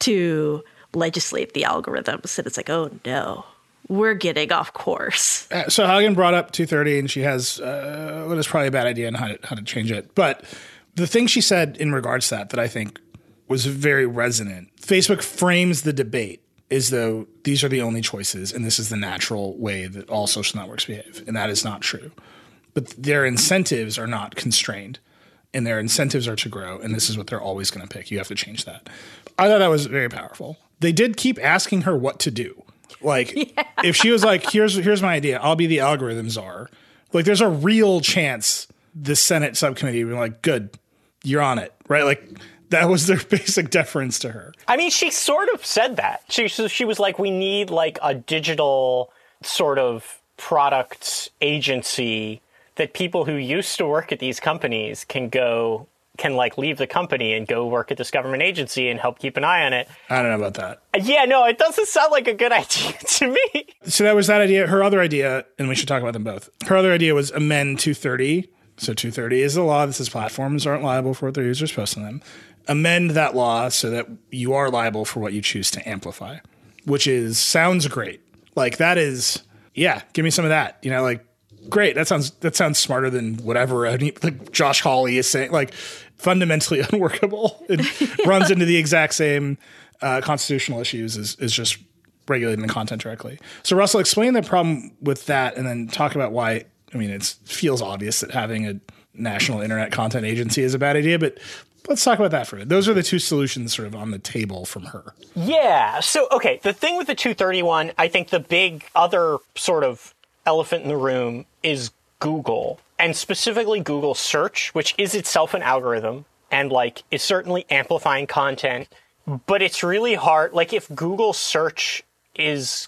to legislate the algorithms. And it's like, oh no, we're getting off course. So Haugen brought up 230, and she has what is probably a bad idea on how to change it. But the thing she said in regards to that I think was very resonant. Facebook frames the debate as though these are the only choices, and this is the natural way that all social networks behave. And that is not true. But their incentives are not constrained, and their incentives are to grow, and this is what they're always going to pick. You have to change that. I thought that was very powerful. They did keep asking her what to do. Like, if she was like, here's my idea, I'll be the algorithm czar. Like, there's a real chance the Senate subcommittee would be like, good, you're on it, right? Like, that was their basic deference to her. She sort of said that. She was like, we need like a digital sort of products agency that people who used to work at these companies can like leave the company and go work at this government agency and help keep an eye on it. I don't know about that. Yeah, no, it doesn't sound like a good idea to me. So that was that idea. Her other idea, and we should talk about them both. Her other idea was amend 230. So 230 is the law that says platforms aren't liable for what their users post on them. Amend that law so that you are liable for what you choose to amplify, which sounds great. Like that is, yeah, give me some of that. Like, great. That sounds smarter than whatever like Josh Hawley is saying. Like, fundamentally unworkable. It runs into the exact same constitutional issues as just regulating the content directly. So Russell, explain the problem with that, and then talk about why. It feels obvious that having a national internet content agency is a bad idea, but let's talk about that for a minute. Those are the two solutions sort of on the table from her. Yeah. So, okay, the thing with the 231, I think the big other sort of elephant in the room is Google, and specifically Google search, which is itself an algorithm and like is certainly amplifying content, but it's really hard. Like, if Google search is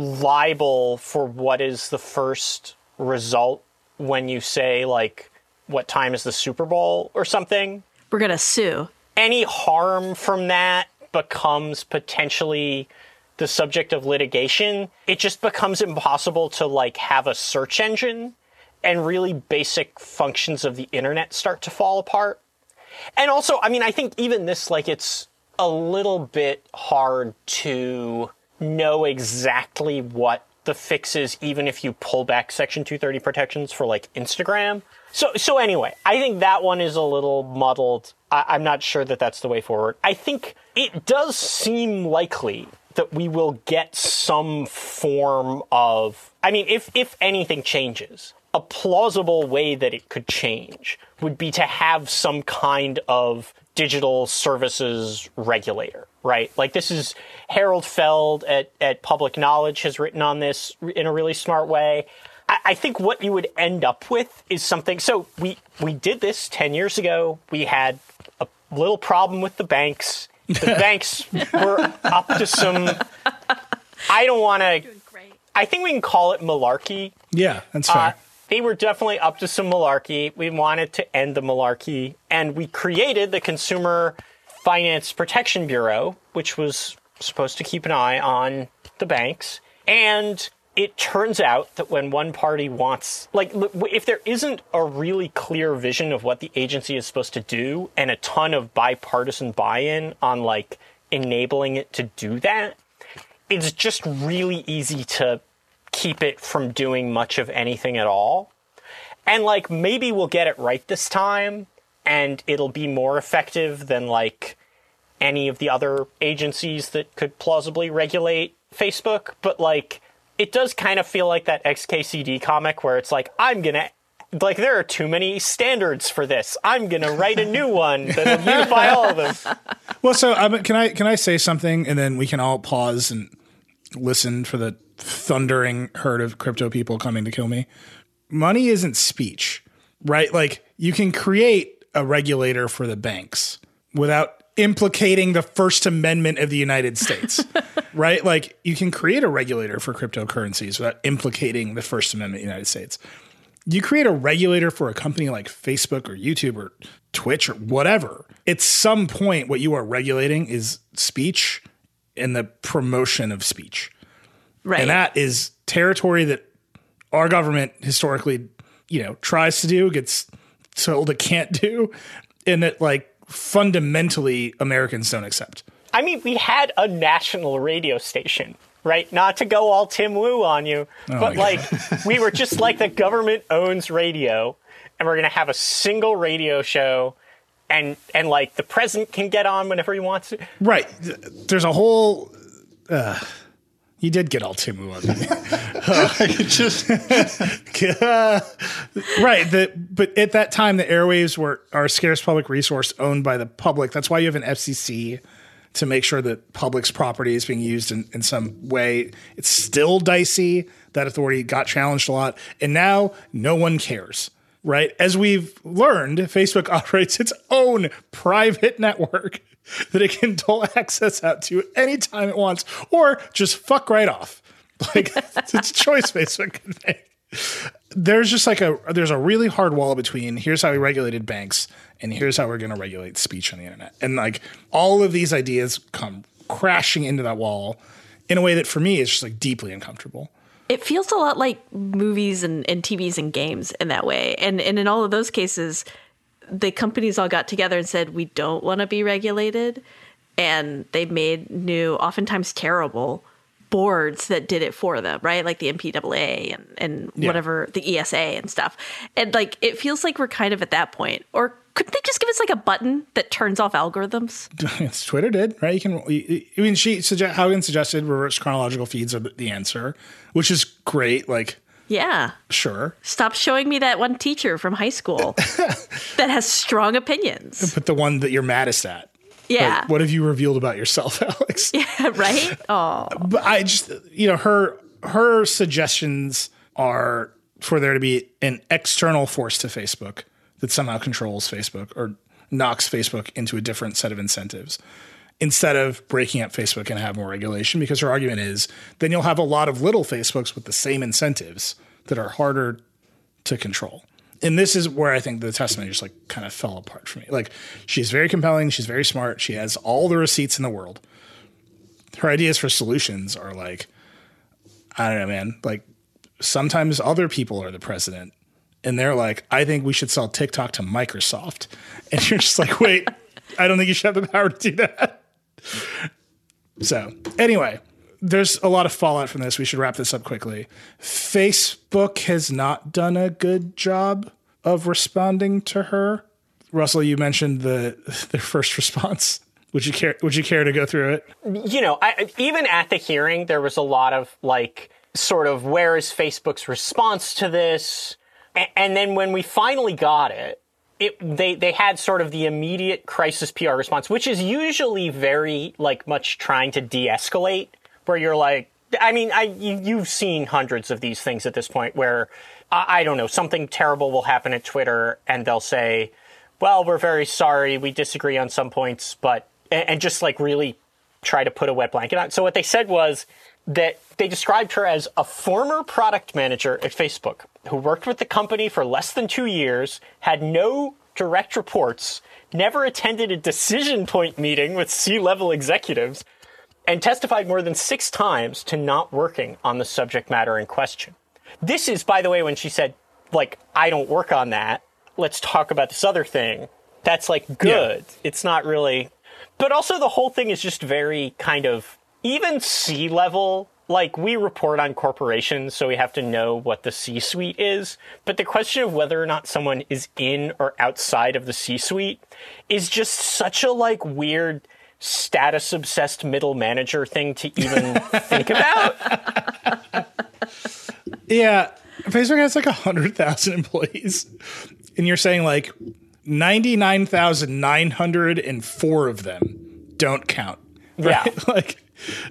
liable for what is the first result when you say like, what time is the Super Bowl or something, we're going to sue. Any harm from that becomes potentially the subject of litigation. It just becomes impossible to like have a search engine and really basic functions of the internet start to fall apart. And also, I mean, I think even this, like, it's a little bit hard to know exactly what the fix is, even if you pull back Section 230 protections for, like, Instagram. So anyway, I think that one is a little muddled. I'm not sure that that's the way forward. I think it does seem likely that we will get some form of, I mean, if anything changes, a plausible way that it could change would be to have some kind of digital services regulator, right? Like, this is Harold Feld at Public Knowledge has written on this in a really smart way. I think what you would end up with is something. So we did this 10 years ago. We had a little problem with the banks. The banks were up to some, I don't want to, I think we can call it malarkey. Yeah, that's fair. They were definitely up to some malarkey. We wanted to end the malarkey. And we created the Consumer Finance Protection Bureau, which was supposed to keep an eye on the banks. And it turns out that when one party wants, like, if there isn't a really clear vision of what the agency is supposed to do and a ton of bipartisan buy-in on, like, enabling it to do that, it's just really easy to keep it from doing much of anything at all. And, like, maybe we'll get it right this time and it'll be more effective than, like, any of the other agencies that could plausibly regulate Facebook. But, like, it does kind of feel like that XKCD comic where it's like, there are too many standards for this. I'm going to write a new one that'll unify all of them. Well, so can I say something, and then we can all pause and listen for the thundering herd of crypto people coming to kill me. Money isn't speech, right? Like, you can create a regulator for the banks without implicating the First Amendment of the United States, right? Like, you can create a regulator for cryptocurrencies without implicating the First Amendment of the United States. You create a regulator for a company like Facebook or YouTube or Twitch or whatever. At some point, what you are regulating is speech and the promotion of speech. Right. And that is territory that our government historically, tries to do, gets told it can't do, and that, like, fundamentally Americans don't accept. I mean, we had a national radio station, right? Not to go all Tim Wu on you, but, like, we were just like, the government owns radio, and we're going to have a single radio show, and like, the president can get on whenever he wants to. Right. There's a whole... You did get all Tim Wu on me. Right. But at that time, the airwaves are a scarce public resource owned by the public. That's why you have an FCC to make sure that public's property is being used in some way. It's still dicey. That authority got challenged a lot. And now no one cares. Right. As we've learned, Facebook operates its own private network that it can dole access out to anytime it wants, or just fuck right off. Like, it's a choice Facebook can make. There's just there's a really hard wall between here's how we regulated banks and here's how we're going to regulate speech on the internet. And, like, all of these ideas come crashing into that wall in a way that for me is just, like, deeply uncomfortable. It feels a lot like movies and TVs and games in that way. And in all of those cases, the companies all got together and said, we don't want to be regulated. And they made new, oftentimes terrible, boards that did it for them, right? Like the MPAA and whatever, the ESA and stuff. And, like, it feels like we're kind of at that point. Or couldn't they just give us, like, a button that turns off algorithms? Twitter did, right? Haugen suggested reverse chronological feeds are the answer, which is great. Like, yeah. Sure. Stop showing me that one teacher from high school that has strong opinions. But the one that you're maddest at. Yeah. Like, what have you revealed about yourself, Alex? Yeah, right? Oh. But I just, her suggestions are for there to be an external force to Facebook that somehow controls Facebook or knocks Facebook into a different set of incentives instead of breaking up Facebook and have more regulation, because her argument is then you'll have a lot of little Facebooks with the same incentives that are harder to control. And this is where I think the testimony just, like, kind of fell apart for me. Like, she's very compelling. She's very smart. She has all the receipts in the world. Her ideas for solutions are like, I don't know, man. Like, sometimes other people are the president And they're like, I think we should sell TikTok to Microsoft. And you're just like, wait, I don't think you should have the power to do that. So anyway, there's a lot of fallout from this. We should wrap this up quickly. Facebook has not done a good job of responding to her. Russell, you mentioned their first response. Would you care to go through it? You know, even at the hearing, there was a lot of like, sort of, where is Facebook's response to this? And then when we finally got it, they had sort of the immediate crisis PR response, which is usually very like much trying to de-escalate, where you're like, I mean, you've seen hundreds of these things at this point where, I don't know, something terrible will happen at Twitter and they'll say, well, we're very sorry, we disagree on some points, but, and just like really try to put a wet blanket on. So what they said was that they described her as a former product manager at Facebook who worked with the company for less than 2 years, had no direct reports, never attended a decision point meeting with C-level executives, and testified more than 6 times to not working on the subject matter in question. This is, by the way, when she said, like, I don't work on that, let's talk about this other thing. That's, like, good. Yeah. It's not really... But also the whole thing is just very kind of... Even C-level, like, we report on corporations, so we have to know what the C-suite is. But the question of whether or not someone is in or outside of the C-suite is just such a, like, weird... status-obsessed middle manager thing to even think about. Yeah. Facebook has like 100,000 employees. And you're saying like 99,904 of them don't count. Right? Yeah. Like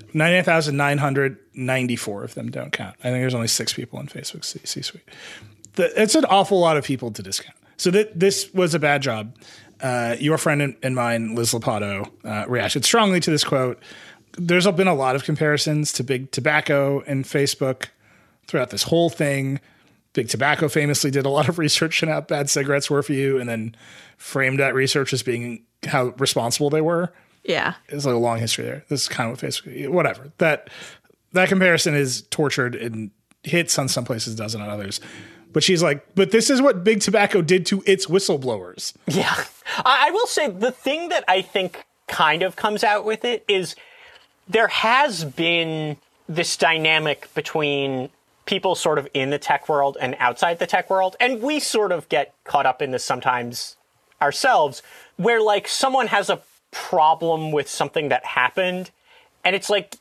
99,994 of them don't count. I think there's only 6 people in Facebook's C-suite. It's an awful lot of people to discount. So this was a bad job. Your friend and mine, Liz Lopatto, reacted strongly to this quote. There's been a lot of comparisons to Big Tobacco and Facebook throughout this whole thing. Big Tobacco famously did a lot of research on how bad cigarettes were for you and then framed that research as being how responsible they were. Yeah. It's like a long history there. This is kind of what Facebook, whatever. That comparison is tortured and hits on some places, doesn't on others. But she's like, but this is what Big Tobacco did to its whistleblowers. Yeah. I will say the thing that I think kind of comes out with it is there has been this dynamic between people sort of in the tech world and outside the tech world. And we sort of get caught up in this sometimes ourselves, where like someone has a problem with something that happened. And it's like,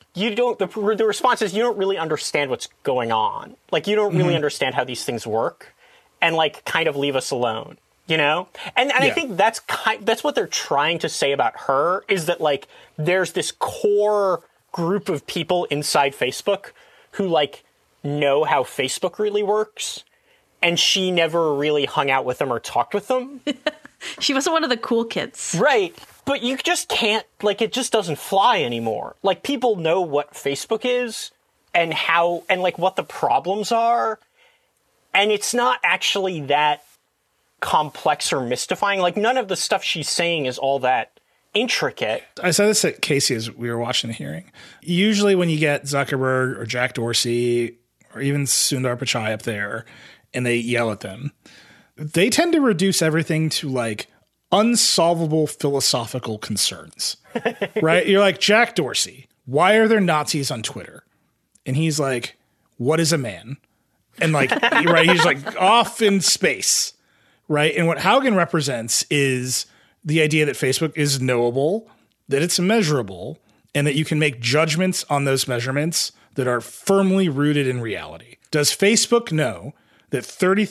the response is you don't really understand what's going on. Like, you don't really understand how these things work and, like, kind of leave us alone, you know? And I think that's what they're trying to say about her is that, like, there's this core group of people inside Facebook who, like, know how Facebook really works. And she never really hung out with them or talked with them. She wasn't one of the cool kids. Right. But you just can't, like, it just doesn't fly anymore. Like, people know what Facebook is and how, and, like, what the problems are. And it's not actually that complex or mystifying. Like, none of the stuff she's saying is all that intricate. I said this at Casey as we were watching the hearing. Usually when you get Zuckerberg or Jack Dorsey or even Sundar Pichai up there and they yell at them, they tend to reduce everything to, like, unsolvable philosophical concerns, right? You're like, Jack Dorsey, why are there Nazis on Twitter? And he's like, what is a man? And like, right, he's like off in space, right? And what Haugen represents is the idea that Facebook is knowable, that it's measurable, and that you can make judgments on those measurements that are firmly rooted in reality. Does Facebook know that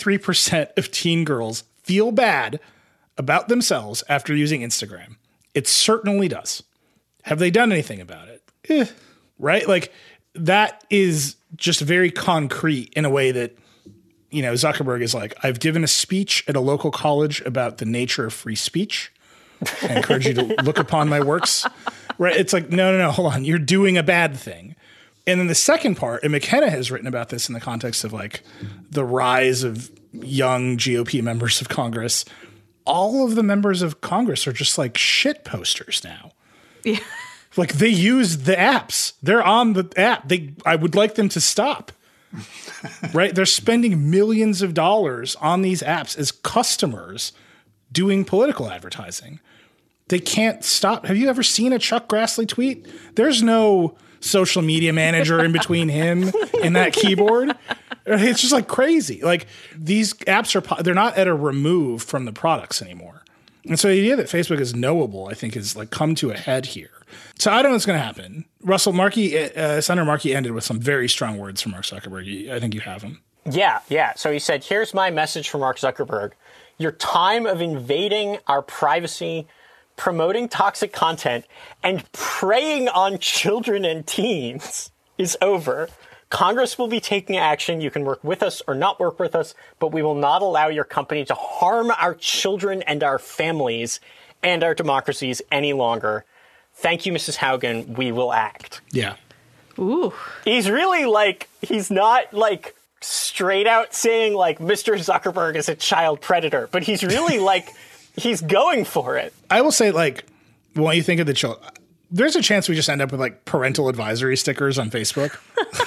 33% of teen girls feel bad about themselves after using Instagram? It certainly does. Have they done anything about it? Right? Like, that is just very concrete in a way that, you know, Zuckerberg is like, I've given a speech at a local college about the nature of free speech. I encourage you to look upon my works. Right? It's like, no, hold on. You're doing a bad thing. And then the second part, and McKenna has written about this in the context of like the rise of young GOP members of Congress. All of the members of Congress are just like shit posters now. Yeah. Like, they use the apps. They're on the app. I would like them to stop. right? They're spending millions of dollars on these apps as customers doing political advertising. They can't stop. Have you ever seen a Chuck Grassley tweet? There's no social media manager in between him and that keyboard. It's just like crazy. Like these apps they're not at a remove from the products anymore. And so the idea that Facebook is knowable, I think, is like come to a head here. So I don't know what's going to happen. Russell, Senator Markey ended with some very strong words from Mark Zuckerberg. I think you have them. Yeah. So he said, here's my message from Mark Zuckerberg. Your time of invading our privacy, promoting toxic content, and preying on children and teens is over. Congress will be taking action. You can work with us or not work with us, but we will not allow your company to harm our children and our families and our democracies any longer. Thank you, Mrs. Haugen. We will act. Yeah. Ooh. He's really like, he's not like straight out saying like Mr. Zuckerberg is a child predator, but he's really like, he's going for it. I will say, like, when you think of the children, there's a chance we just end up with like parental advisory stickers on Facebook.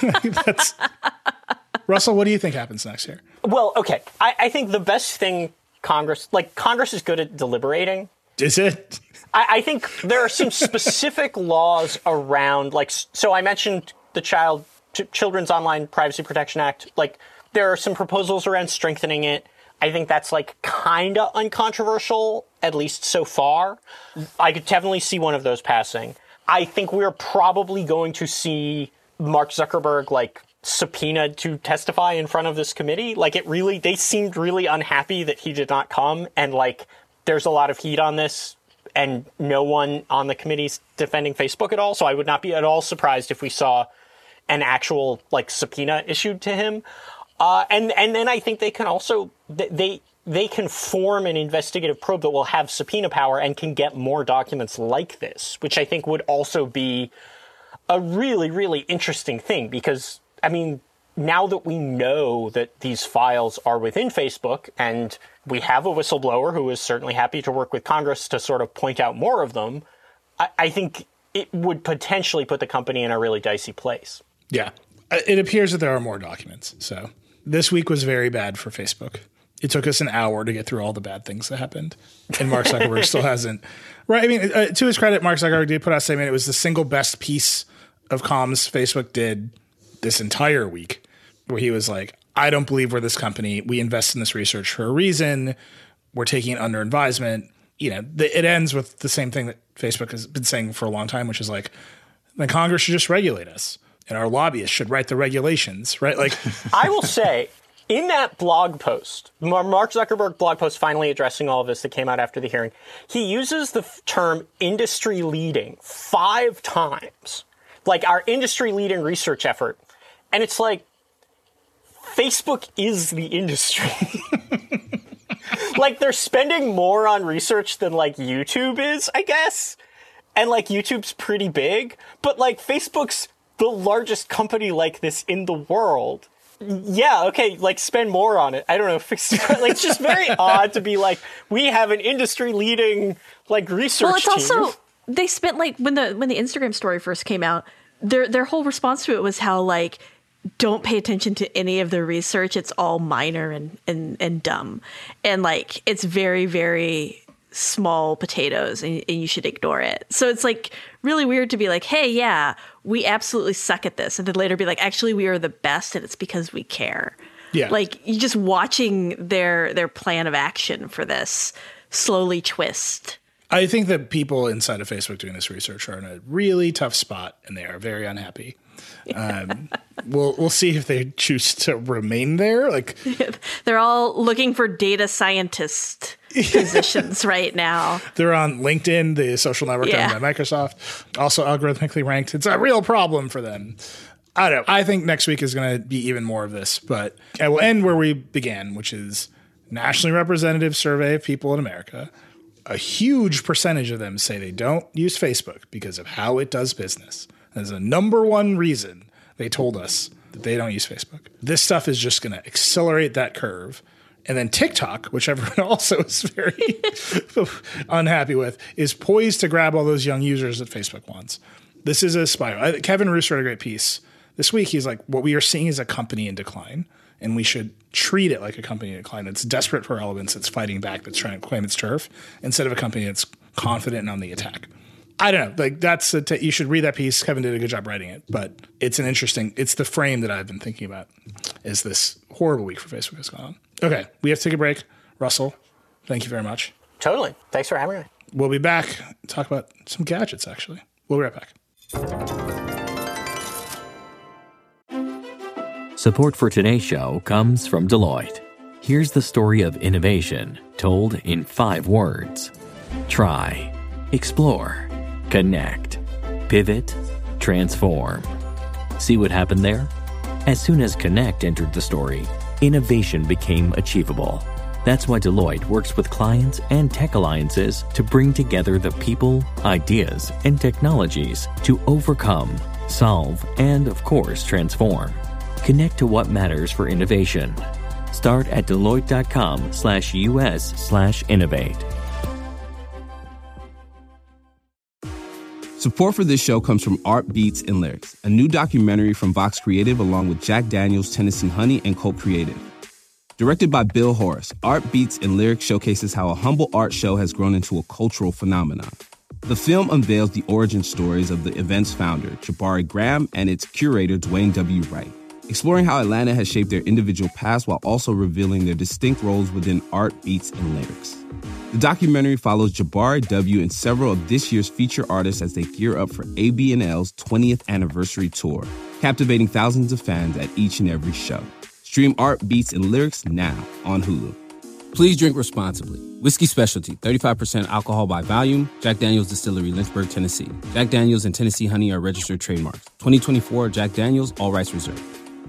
Russell, what do you think happens next here? Well, okay. I think the best thing Congress is good at deliberating. Is it? I think there are some specific laws around, like, so I mentioned the Children's Online Privacy Protection Act. Like, there are some proposals around strengthening it. I think that's like kind of uncontroversial, at least so far. I could definitely see one of those passing. I think we're probably going to see Mark Zuckerberg like subpoenaed to testify in front of this committee. Like they seemed really unhappy that he did not come. And like, there's a lot of heat on this and no one on the committee's defending Facebook at all. So I would not be at all surprised if we saw an actual like subpoena issued to him. And then I think they can also, they can form an investigative probe that will have subpoena power and can get more documents like this, which I think would also be a really, really interesting thing because, I mean, now that we know that these files are within Facebook and we have a whistleblower who is certainly happy to work with Congress to sort of point out more of them, I think it would potentially put the company in a really dicey place. Yeah. It appears that there are more documents, so... This week was very bad for Facebook. It took us an hour to get through all the bad things that happened. And Mark Zuckerberg still hasn't. Right. I mean, to his credit, Mark Zuckerberg did put out a statement. It was the single best piece of comms Facebook did this entire week, where he was like, I don't believe we're this company. We invest in this research for a reason. We're taking it under advisement. You know, it ends with the same thing that Facebook has been saying for a long time, which is like, the Congress should just regulate us. And our lobbyists should write the regulations, right? Like, I will say, in that blog post, Mark Zuckerberg blog post finally addressing all of this that came out after the hearing, he uses the term industry leading 5 times, like our industry leading research effort. And it's like, Facebook is the industry. Like, they're spending more on research than like YouTube is, I guess. And like YouTube's pretty big, but like Facebook's the largest company like this in the world. Yeah, okay, like spend more on it. I don't know. Like, it's just very odd to be like, we have an industry leading like research Well, it's team. also, they spent like, when the Instagram story first came out, their whole response to it was how like, don't pay attention to any of the research. It's all minor and dumb. And like, it's very, very small potatoes and you should ignore it. So it's like really weird to be like, hey, yeah, we absolutely suck at this. And then later be like, actually, we are the best and it's because we care. yeah. Like, you just watching their plan of action for this slowly twist. I think that people inside of Facebook doing this research are in a really tough spot and they are very unhappy. We'll see if they choose to remain there. Like, They're all looking for data scientist positions right now. they're on LinkedIn, the social network Yeah. owned by Microsoft, also algorithmically ranked. It's a real problem for them. I don't know. I think next week is going to be even more of this, but I will end where we began, which is nationally representative survey of people in America. A huge percentage of them say they don't use Facebook because of how it does business. That's the number one reason they told us that they don't use Facebook. This stuff is just going to accelerate that curve. And then TikTok, which everyone also is very unhappy with, is poised to grab all those young users that Facebook wants. This is a spiral. Kevin Roos wrote a great piece this week, he's like, what we are seeing is a company in decline, and we should treat it like a company in decline that's desperate for relevance, that's fighting back, that's trying to claim its turf, instead of a company that's confident and on the attack. I don't know. Like that's you should read that piece. Kevin did a good job writing it, but it's the frame that I've been thinking about is this horrible week for Facebook has gone on. Okay, we have to take a break. Russell, thank you very much. Totally. Thanks for having me. We'll be back to talk about some gadgets, actually. We'll be right back. Support for today's show comes from Deloitte. Here's the story of innovation told in 5 words. Try, explore, connect, pivot, transform. See what happened there? As soon as Connect entered the story, innovation became achievable. That's why Deloitte works with clients and tech alliances to bring together the people, ideas, and technologies to overcome, solve, and of course, transform. Connect to what matters for innovation. Start at Deloitte.com/US/innovate. Support for this show comes from Art Beats and Lyrics, a new documentary from Vox Creative along with Jack Daniels, Tennessee Honey, and Colt Creative. Directed by Bill Horace, Art Beats and Lyrics showcases how a humble art show has grown into a cultural phenomenon. The film unveils the origin stories of the event's founder, Jabari Graham, and its curator, Dwayne W. Wright, exploring how Atlanta has shaped their individual paths while also revealing their distinct roles within Art Beats and Lyrics. The documentary follows Jabari W. and several of this year's feature artists as they gear up for AB&L's 20th anniversary tour, captivating thousands of fans at each and every show. Stream Art Beats and Lyrics now on Hulu. Please drink responsibly. Whiskey Specialty, 35% alcohol by volume. Jack Daniel's Distillery, Lynchburg, Tennessee. Jack Daniel's and Tennessee Honey are registered trademarks. 2024 Jack Daniel's, all rights reserved.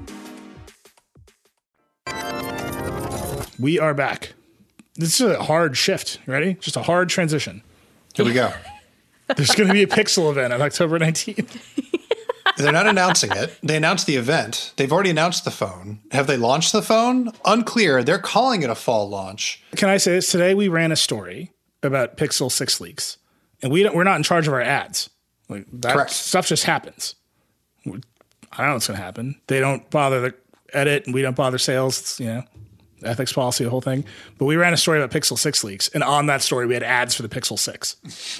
We are back. This is a hard shift. You ready? Just a hard transition. Here we go. There's going to be a Pixel event on October 19th. They're not announcing it. They announced the event. They've already announced the phone. Have they launched the phone? Unclear. They're calling it a fall launch. Can I say this? Today we ran a story about Pixel 6 leaks, and we're not in charge of our ads. Like that Correct. Stuff just happens. I don't know what's going to happen. They don't bother to edit, and we don't bother sales. It's, ethics policy, the whole thing. But we ran a story about Pixel 6 leaks, and on that story we had ads for the Pixel 6.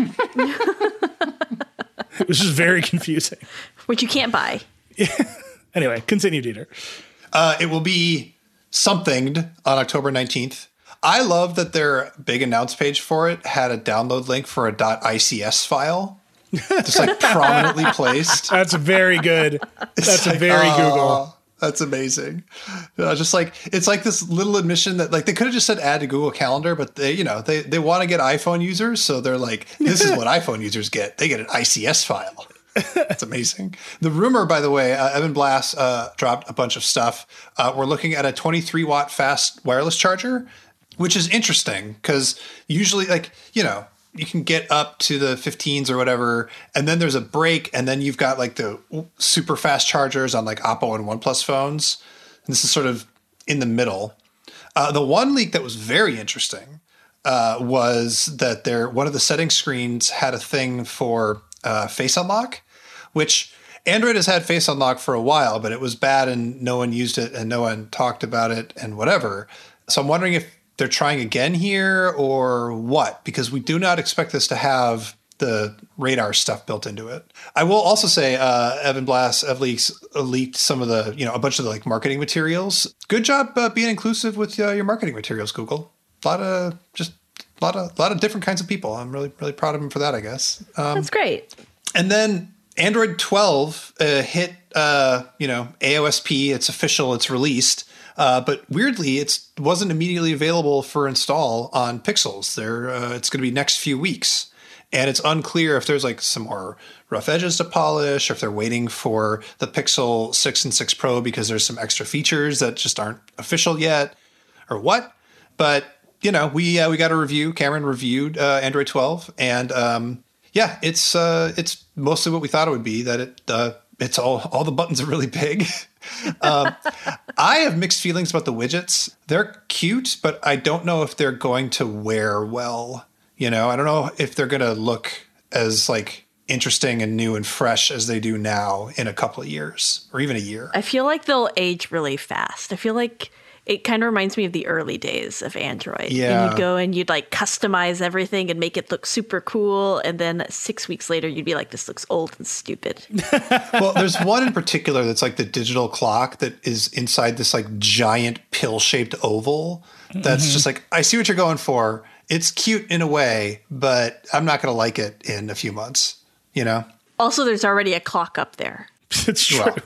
It was just very confusing. Which you can't buy. Anyway, continue, Dieter. It will be somethinged on October 19th. I love that their big announce page for it had a download link for a .ics file. Just like prominently placed. That's very good. That's a very Google. That's amazing. Just like, it's like this little admission that like they could have just said add to Google Calendar, but they want to get iPhone users. So they're like, this is what iPhone users get. They get an ICS file. That's amazing. The rumor, by the way, Evan Blass dropped a bunch of stuff. We're looking at a 23-watt fast wireless charger, which is interesting because usually you can get up to the 15s or whatever, and then there's a break, and then you've got like the super fast chargers on like Oppo and OnePlus phones. And this is sort of in the middle. The one leak that was very interesting was that one of the setting screens had a thing for Face Unlock, which Android has had Face Unlock for a while, but it was bad and no one used it and no one talked about it and whatever. So I'm wondering if they're trying again here or what, because we do not expect this to have the radar stuff built into it. I will also say Evan Blass leaked some of the, a bunch of the like marketing materials. Good job being inclusive with your marketing materials, Google. A lot of different kinds of people. I'm really, really proud of him for that, I guess. That's great. And then Android 12 hit, AOSP. It's official. It's released. But weirdly, it wasn't immediately available for install on Pixels. It's going to be next few weeks. And it's unclear if there's like some more rough edges to polish or if they're waiting for the Pixel 6 and 6 Pro because there's some extra features that just aren't official yet or what. But, we got a review. Cameron reviewed Android 12. And it's mostly what we thought it would be, that it's all the buttons are really big. I have mixed feelings about the widgets. They're cute, but I don't know if they're going to wear well. I don't know if they're going to look as like interesting and new and fresh as they do now in a couple of years or even a year. I feel like they'll age really fast. I feel like it kind of reminds me of the early days of Android. Yeah. And you'd go and you'd like customize everything and make it look super cool. And then 6 weeks later, you'd be like, this looks old and stupid. Well, there's one in particular that's like the digital clock that is inside this like giant pill-shaped oval. That's just like, I see what you're going for. It's cute in a way, but I'm not going to like it in a few months, you know? Also, there's already a clock up there. It's true. Well,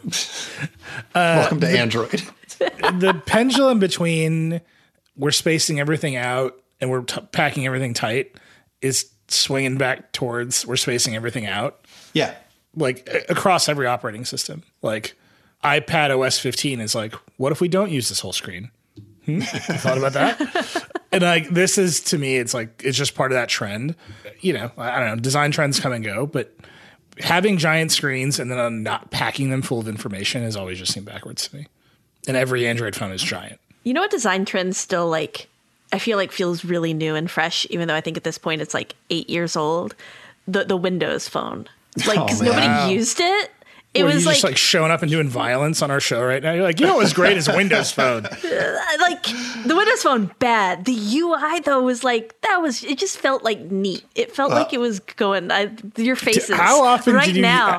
welcome to Android. The pendulum between we're spacing everything out and we're packing everything tight is swinging back towards we're spacing everything out. Yeah. Like across every operating system. Like iPad OS 15 is like, what if we don't use this whole screen? You thought about that? And like, this is, to me, it's like, it's just part of that trend. You know, I don't know, design trends come and go, but having giant screens and then not packing them full of information has always just seemed backwards to me. And every Android phone is giant. You know what design trends still like, I feel like feels really new and fresh, even though I think at this point it's like 8 years old? The Windows Phone. Like, because nobody used it. It was was just like showing up and doing violence on our show right now. You're like, you know what was great is Windows Phone. Like the Windows Phone, bad. The UI though was like it just felt like neat. It felt like it was going. Your faces. How often right did you now?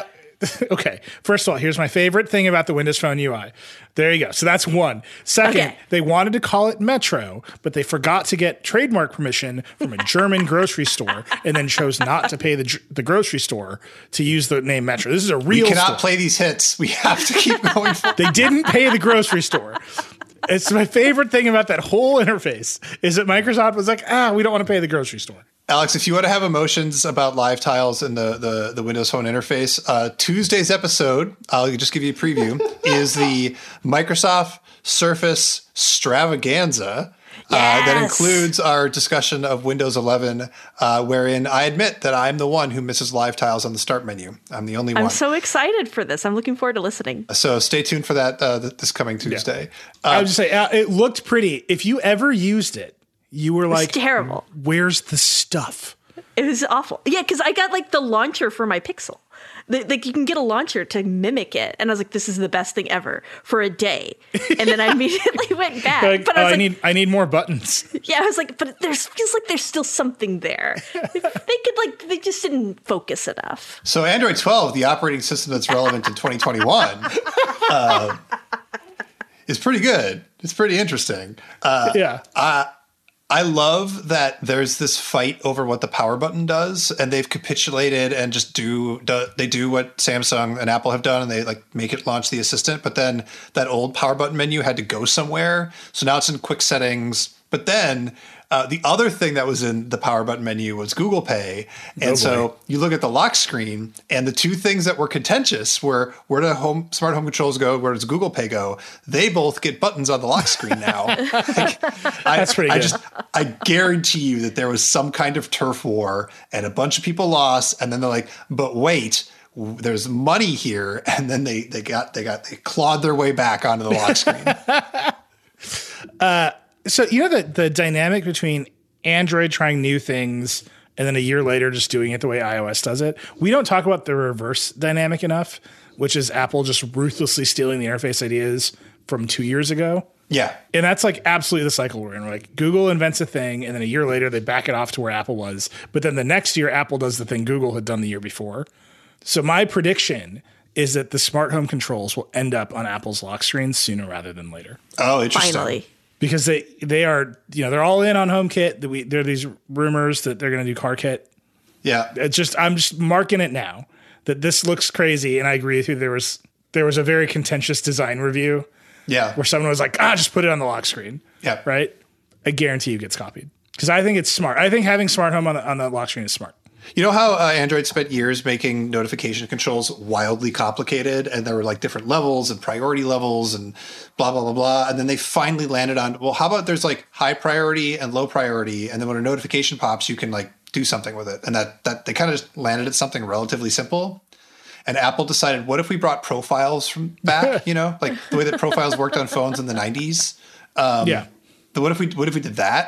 Okay, first of all, here's my favorite thing about the Windows Phone UI. There you go. So that's one. Second, They wanted to call it Metro, but they forgot to get trademark permission from a German grocery store and then chose not to pay the grocery store to use the name Metro. This is a real We cannot store. play these hits. We have to keep going forward. They didn't pay the grocery store. It's my favorite thing about that whole interface is that Microsoft was like, we don't want to pay the grocery store. Alex, if you want to have emotions about live tiles and the Windows Phone interface, Tuesday's episode, I'll just give you a preview, is the Microsoft Surface Stravaganza. That includes our discussion of Windows 11, wherein I admit that I'm the one who misses live tiles on the start menu. I'm the only one. I'm so excited for this. I'm looking forward to listening. So stay tuned for that this coming Tuesday. Yeah. I would just say, it looked pretty. If you ever used it, you were like, terrible. Where's the stuff? It was awful. Yeah, because I got like the launcher for my Pixel. Like you can get a launcher to mimic it, and I was like, "This is the best thing ever" for a day. And then I immediately went back. Like, but I was I need more buttons. Yeah, I was like, but feels like there's still something there. They just didn't focus enough. So Android 12, the operating system that's relevant in 2021, is pretty good. It's pretty interesting. I love that there's this fight over what the power button does, and they've capitulated and just do what Samsung and Apple have done, and they like make it launch the assistant. But then that old power button menu had to go somewhere, so now it's in quick settings. But then the other thing that was in the power button menu was Google Pay. And so you look at the lock screen, and the two things that were contentious were where do smart home controls go, where does Google Pay go? They both get buttons on the lock screen now. That's pretty good. I guarantee you that there was some kind of turf war and a bunch of people lost. And then they're like, but wait, there's money here. And then they clawed their way back onto the lock screen. So, you know, the dynamic between Android trying new things and then a year later just doing it the way iOS does it. We don't talk about the reverse dynamic enough, which is Apple just ruthlessly stealing the interface ideas from 2 years ago. Yeah. And that's like absolutely the cycle we're in. We're like, Google invents a thing, and then a year later they back it off to where Apple was. But then the next year, Apple does the thing Google had done the year before. So my prediction is that the smart home controls will end up on Apple's lock screens sooner rather than later. Oh, interesting. Finally. Because they are, you know, they're all in on HomeKit. There are these rumors that they're going to do CarKit. Yeah. I'm just marking it now that this looks crazy. And I agree with you. There was a very contentious design review. Yeah. Where someone was like, just put it on the lock screen. Yeah. Right. I guarantee you it gets copied because I think it's smart. I think having smart home on the lock screen is smart. You know how Android spent years making notification controls wildly complicated, and there were like different levels and priority levels and blah, blah, blah, blah. And then they finally landed on, well, how about there's like high priority and low priority. And then when a notification pops, you can like do something with it. And that they kind of just landed at something relatively simple. And Apple decided, what if we brought profiles from back, you know, like the way that profiles worked on phones in the 90s? Yeah. What if we did that?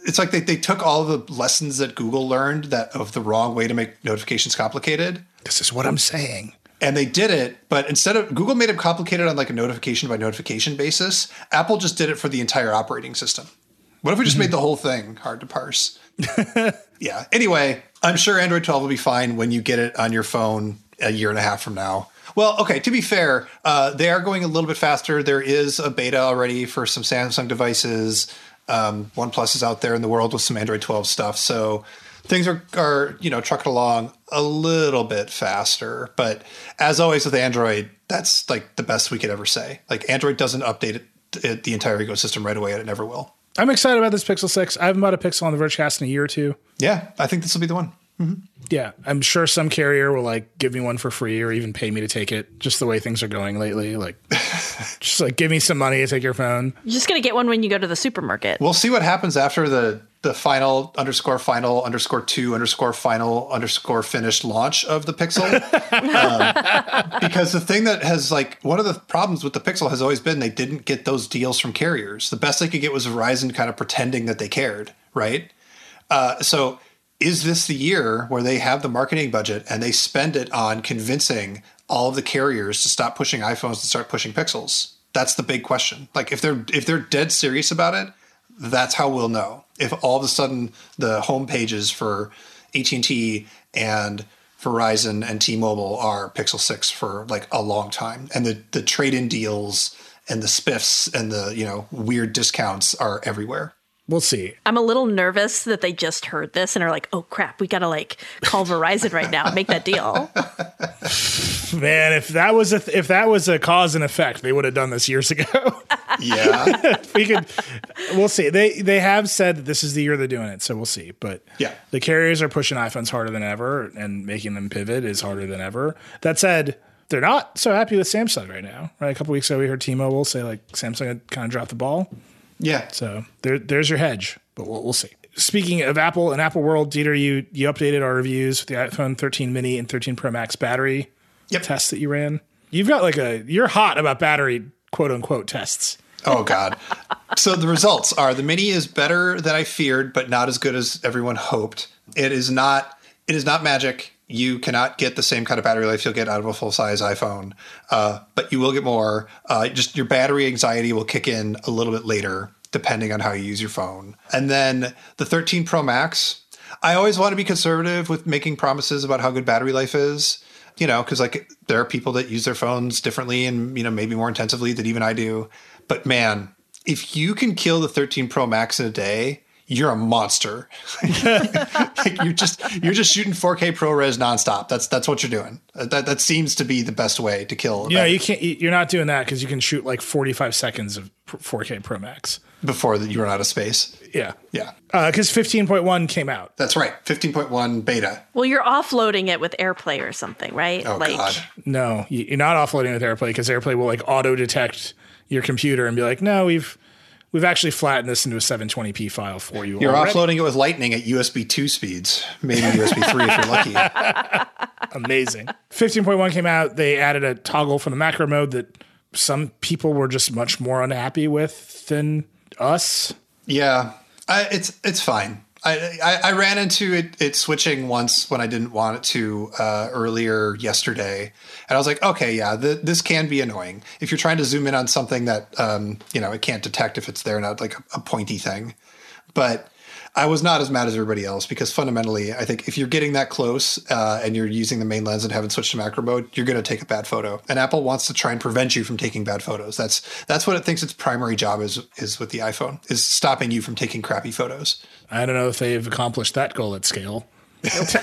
it's like they took all the lessons that Google learned that of the wrong way to make notifications complicated. This is what I'm saying. And they did it, but instead of Google made it complicated on like a notification by notification basis, Apple just did it for the entire operating system. What if we just made the whole thing hard to parse? Yeah. Anyway, I'm sure Android 12 will be fine when you get it on your phone a year and a half from now. Well, okay, to be fair, they are going a little bit faster. There is a beta already for some Samsung devices. OnePlus is out there in the world with some Android 12 stuff. So things are trucking along a little bit faster. But as always with Android, that's like the best we could ever say. Like Android doesn't update the entire ecosystem right away, and it never will. I'm excited about this Pixel 6. I haven't bought a Pixel on the Vergecast in a year or two. Yeah, I think this will be the one. Mm-hmm. Yeah, I'm sure some carrier will like give me one for free or even pay me to take it. Just the way things are going lately, like just like give me some money to take your phone. You're just gonna get one when you go to the supermarket. We'll see what happens after the final _final_2_final_ finished launch of the Pixel. Because the thing that has like one of the problems with the Pixel has always been they didn't get those deals from carriers. The best they could get was Verizon kind of pretending that they cared, right? So is this the year where they have the marketing budget and they spend it on convincing all of the carriers to stop pushing iPhones and start pushing Pixels? That's the big question. Like if they're dead serious about it, that's how we'll know. If all of a sudden the home pages for AT&T and Verizon and T-Mobile are Pixel 6 for like a long time, and the trade-in deals and the spiffs and the weird discounts are everywhere. We'll see. I'm a little nervous that they just heard this and are like, oh crap, we gotta like call Verizon right now and make that deal. Man, if that was a cause and effect, they would have done this years ago. Yeah. We'll see. They have said that this is the year they're doing it, so we'll see. But yeah, the carriers are pushing iPhones harder than ever, and making them pivot is harder than ever. That said, they're not so happy with Samsung right now. Right? A couple weeks ago, we heard T-Mobile say like Samsung had kind of dropped the ball. Yeah. So there's your hedge, but we'll see. Speaking of Apple and Apple World, Dieter, you updated our reviews with the iPhone 13 mini and 13 Pro Max battery tests that you ran. You've got you're hot about battery quote unquote tests. Oh God. So the results are the mini is better than I feared, but not as good as everyone hoped. It is not magic. You cannot get the same kind of battery life you'll get out of a full-size iPhone, but you will get more. Just your battery anxiety will kick in a little bit later, depending on how you use your phone. And then the 13 Pro Max, I always want to be conservative with making promises about how good battery life is, because like there are people that use their phones differently and, maybe more intensively than even I do. But man, if you can kill the 13 Pro Max in a day, you're a monster. Like you're just shooting 4K ProRes nonstop. That's what you're doing. That seems to be the best way to kill. Yeah, you're not doing that because you can shoot like 45 seconds of 4K Pro Max before you run out of space. Yeah. Because 15.1 came out. That's right. 15.1 beta. Well, you're offloading it with AirPlay or something, right? Oh God. No, you're not offloading with AirPlay because AirPlay will like auto detect your computer and be like, no, we've actually flattened this into a 720p file for you. You're offloading it with Lightning at USB 2 speeds, maybe USB 3 if you're lucky. Amazing. 15.1 came out. They added a toggle for the macro mode that some people were just much more unhappy with than us. Yeah, it's fine. I ran into it switching once when I didn't want it to earlier yesterday. And I was like, okay, yeah, this can be annoying. If you're trying to zoom in on something that, it can't detect if it's there, not like a pointy thing. But I was not as mad as everybody else because fundamentally, I think if you're getting that close and you're using the main lens and haven't switched to macro mode, you're going to take a bad photo. And Apple wants to try and prevent you from taking bad photos. That's what it thinks its primary job is with the iPhone, is stopping you from taking crappy photos. I don't know if they've accomplished that goal at scale. It's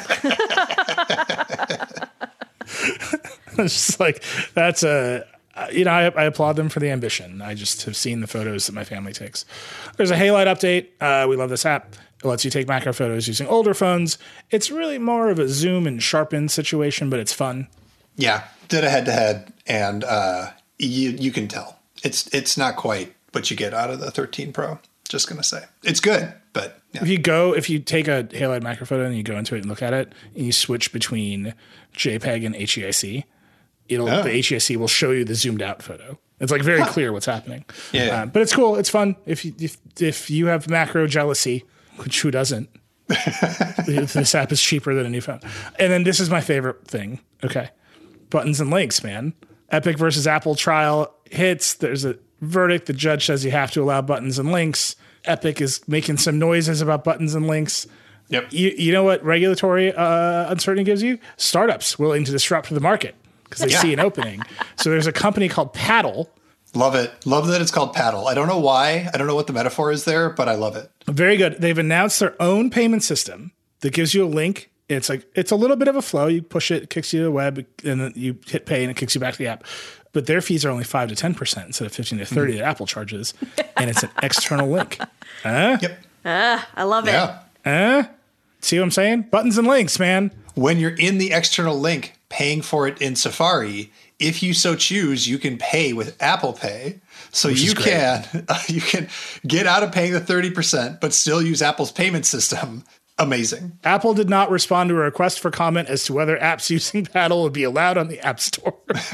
just like, that's I applaud them for the ambition. I just have seen the photos that my family takes. There's a Halide update. We love this app. It lets you take macro photos using older phones. It's really more of a zoom and sharpen situation, but it's fun. Yeah, did a head-to-head, and you can tell. It's not quite what you get out of the 13 Pro. Just going to say. It's good, but... Yeah. If you take a Halide macro photo and you go into it and look at it, and you switch between JPEG and HEIC, the HEIC will show you the zoomed out photo. It's like very clear what's happening. Yeah. But it's cool. It's fun. If you have macro jealousy, which who doesn't? This app is cheaper than a new phone. And then this is my favorite thing. Okay. Buttons and links, man. Epic versus Apple trial hits. There's a verdict. The judge says you have to allow buttons and links. Epic is making some noises about buttons and links. Yep. You know what regulatory uncertainty gives you? Startups willing to disrupt the market because they see an opening. So there's a company called Paddle. Love it. Love that it's called Paddle. I don't know why. I don't know what the metaphor is there, but I love it. Very good. They've announced their own payment system that gives you a link. It's a little bit of a flow. You push it kicks you to the web, and then you hit pay, and it kicks you back to the app. But their fees are only 5 to 10% instead of 15 to 30 that Apple charges, and it's an external link. Yep. I love it. See what I'm saying? Buttons and links, man. When you're in the external link, paying for it in Safari, if you so choose, you can pay with Apple Pay. So you can get out of paying the 30%, but still use Apple's payment system. Amazing. Apple did not respond to a request for comment as to whether apps using Paddle would be allowed on the App Store.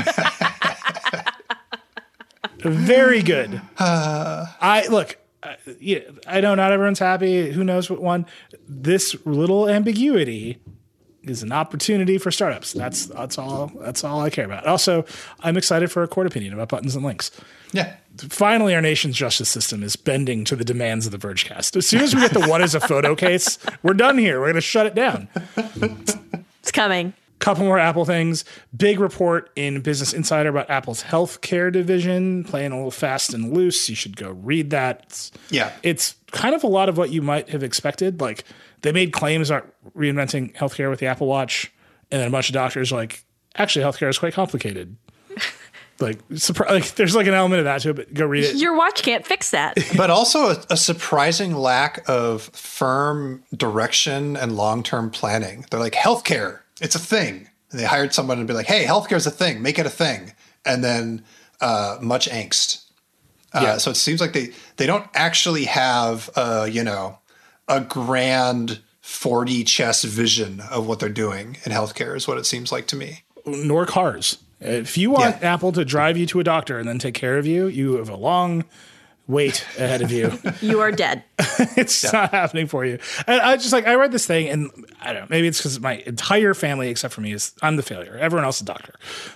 Very good. I know not everyone's happy. Who knows what one? This little ambiguity is an opportunity for startups. That's all I care about. Also, I'm excited for a court opinion about buttons and links. Yeah. Finally, our nation's justice system is bending to the demands of the Vergecast. As soon as we get the what is a photo case, we're done here. We're going to shut it down. It's coming. Couple more Apple things. Big report in Business Insider about Apple's healthcare division playing a little fast and loose. You should go read that. It's kind of a lot of what you might have expected. Like, they made claims about reinventing healthcare with the Apple Watch, and then a bunch of doctors are like, actually, healthcare is quite complicated. There's like an element of that to it, but go read it. Your watch can't fix that. But also a surprising lack of firm direction and long-term planning. They're like, healthcare, it's a thing. And they hired someone to be like, hey, healthcare is a thing, make it a thing. And then much angst. So it seems like they don't actually have, a grand 40 chess vision of what they're doing in healthcare is what it seems like to me. Nor cars. If you want Apple to drive you to a doctor and then take care of you, you have a long wait ahead of you. You are dead. It's not happening for you. And I read this thing, and I don't know, maybe it's because my entire family, except for me, I'm the failure. Everyone else is a doctor.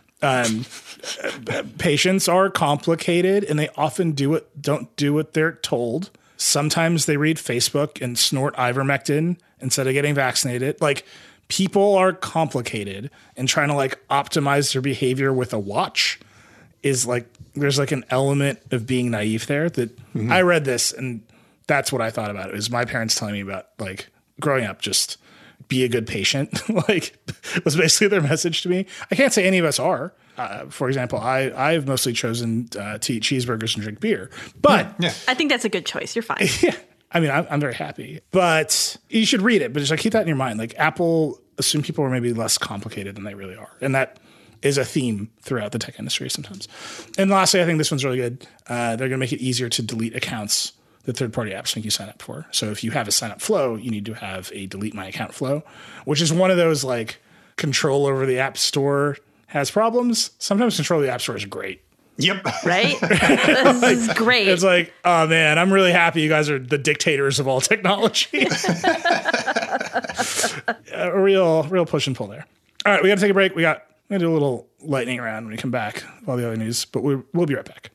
Patients are complicated, and they often don't do what they're told. Sometimes they read Facebook and snort ivermectin instead of getting vaccinated. Like, people are complicated, and trying to optimize their behavior with a watch is there's an element of being naive there that I read this, and that's what I thought about it. It was my parents telling me about growing up, just be a good patient, was basically their message to me. I can't say any of us are. For example, I've mostly chosen to eat cheeseburgers and drink beer, but I think that's a good choice. You're fine. Yeah. I mean, I'm very happy, but you should read it. But just keep that in your mind. Apple assumed people were maybe less complicated than they really are, and that is a theme throughout the tech industry sometimes. And lastly, I think this one's really good. They're going to make it easier to delete accounts that third-party apps make you sign up for. So if you have a sign-up flow, you need to have a delete my account flow, which is one of those control over the App Store has problems. Sometimes control of the App Store is great. Yep. Right? This is great. It's oh man, I'm really happy you guys are the dictators of all technology. A real push and pull there. All right, we got to take a break. We're going to do a little lightning round when we come back with all the other news, but we'll be right back.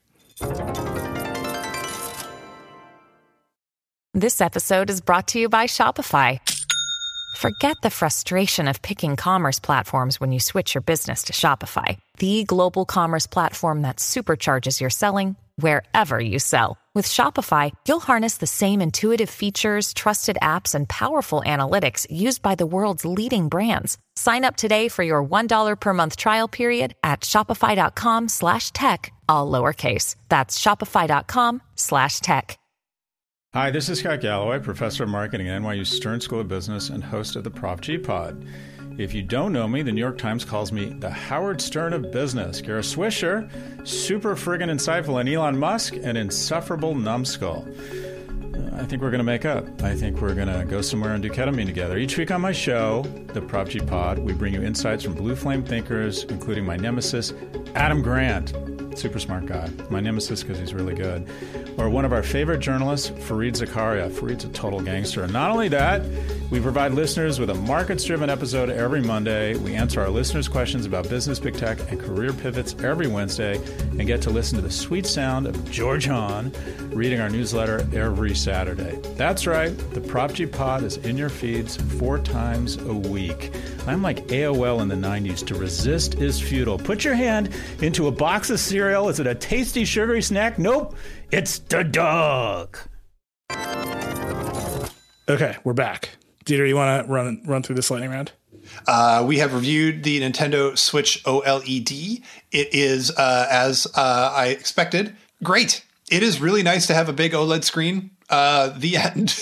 This episode is brought to you by Shopify. Forget the frustration of picking commerce platforms when you switch your business to Shopify, the global commerce platform that supercharges your selling wherever you sell. With Shopify, you'll harness the same intuitive features, trusted apps, and powerful analytics used by the world's leading brands. Sign up today for your $1 per month trial period at shopify.com/tech, all lowercase. That's shopify.com/tech. Hi, this is Scott Galloway, professor of marketing at NYU Stern School of Business and host of the Prop G Pod. If you don't know me, the New York Times calls me the Howard Stern of business. Kara Swisher, super friggin' insightful, and Elon Musk, an insufferable numbskull. I think we're going to make up. I think we're going to go somewhere and do ketamine together. Each week on my show, the Prop G Pod, we bring you insights from blue flame thinkers, including my nemesis, Adam Grant. Super smart guy. My nemesis because he's really good. Or one of our favorite journalists, Fareed Zakaria. Fareed's a total gangster. And not only that, we provide listeners with a markets-driven episode every Monday. We answer our listeners' questions about business, big tech, and career pivots every Wednesday, and get to listen to the sweet sound of George Hahn reading our newsletter every Saturday. That's right. The Prop G Pod is in your feeds 4 times a week. I'm like AOL in the 90s. To resist is futile. Put your hand into a box of cereal. Is it a tasty, sugary snack? Nope. It's the dog. Okay, we're back. Dieter, you want to run through this lightning round? We have reviewed the Nintendo Switch OLED. It is, as I expected, great. It is really nice to have a big OLED screen. The end.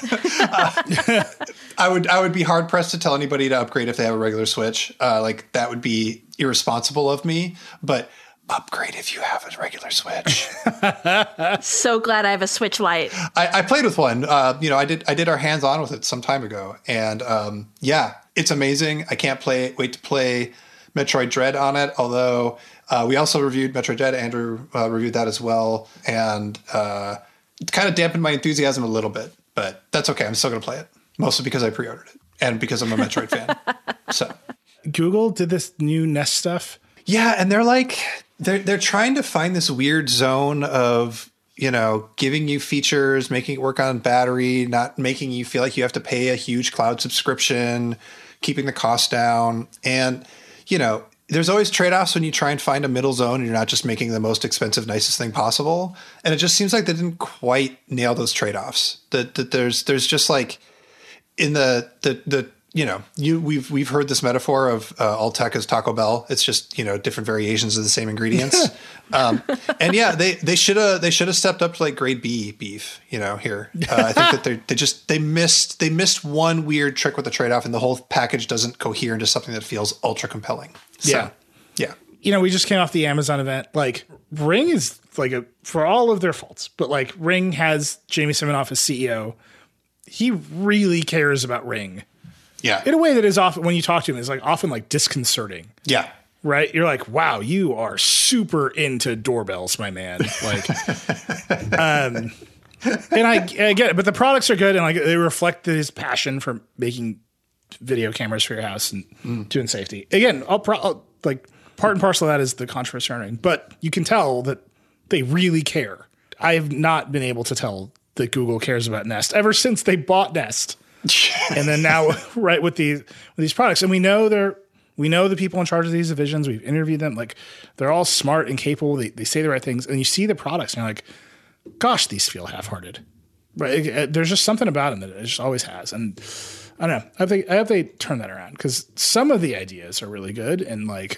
I would be hard pressed to tell anybody to upgrade if they have a regular Switch. Like that would be irresponsible of me. But upgrade if you have a regular Switch. So glad I have a Switch Lite. I played with one. I did our hands-on with it some time ago, and yeah, it's amazing. I can't wait to play Metroid Dread on it. Although we also reviewed Metroid Dread. Andrew reviewed that as well, and it kind of dampened my enthusiasm a little bit. But that's okay. I'm still going to play it, mostly because I pre-ordered it and because I'm a Metroid fan. So Google did this new Nest stuff. Yeah, and they're like they're trying to find this weird zone of, giving you features, making it work on battery, not making you feel like you have to pay a huge cloud subscription, keeping the cost down. And, there's always trade-offs when you try and find a middle zone and you're not just making the most expensive, nicest thing possible. And it just seems like they didn't quite nail those trade-offs. That there's just like in we've heard this metaphor of all tech is Taco Bell. It's just, different variations of the same ingredients. And yeah, they should have stepped up to like grade B beef, here. I think that they missed one weird trick with the trade-off, and the whole package doesn't cohere into something that feels ultra compelling. So, yeah. We just came off the Amazon event. Like Ring is like for all of their faults, but like Ring has Jamie Siminoff as CEO. He really cares about Ring. Yeah. In a way that is often, when you talk to him, is like often like disconcerting. Yeah. Right? You're like, wow, you are super into doorbells, my man. Like, and I get it, but the products are good, and like they reflect his passion for making video cameras for your house and doing safety. Again, like part and parcel of that is the controversy surrounding, but you can tell that they really care. I have not been able to tell that Google cares about Nest ever since they bought Nest. And then now, right, with these products, and we know the people in charge of these divisions. We've interviewed them. Like, they're all smart and capable. They say the right things, and you see the products, and you're like, gosh, these feel half-hearted. Right? There's just something about them that it just always has, and I don't know. I hope they turn that around, because some of the ideas are really good, and like,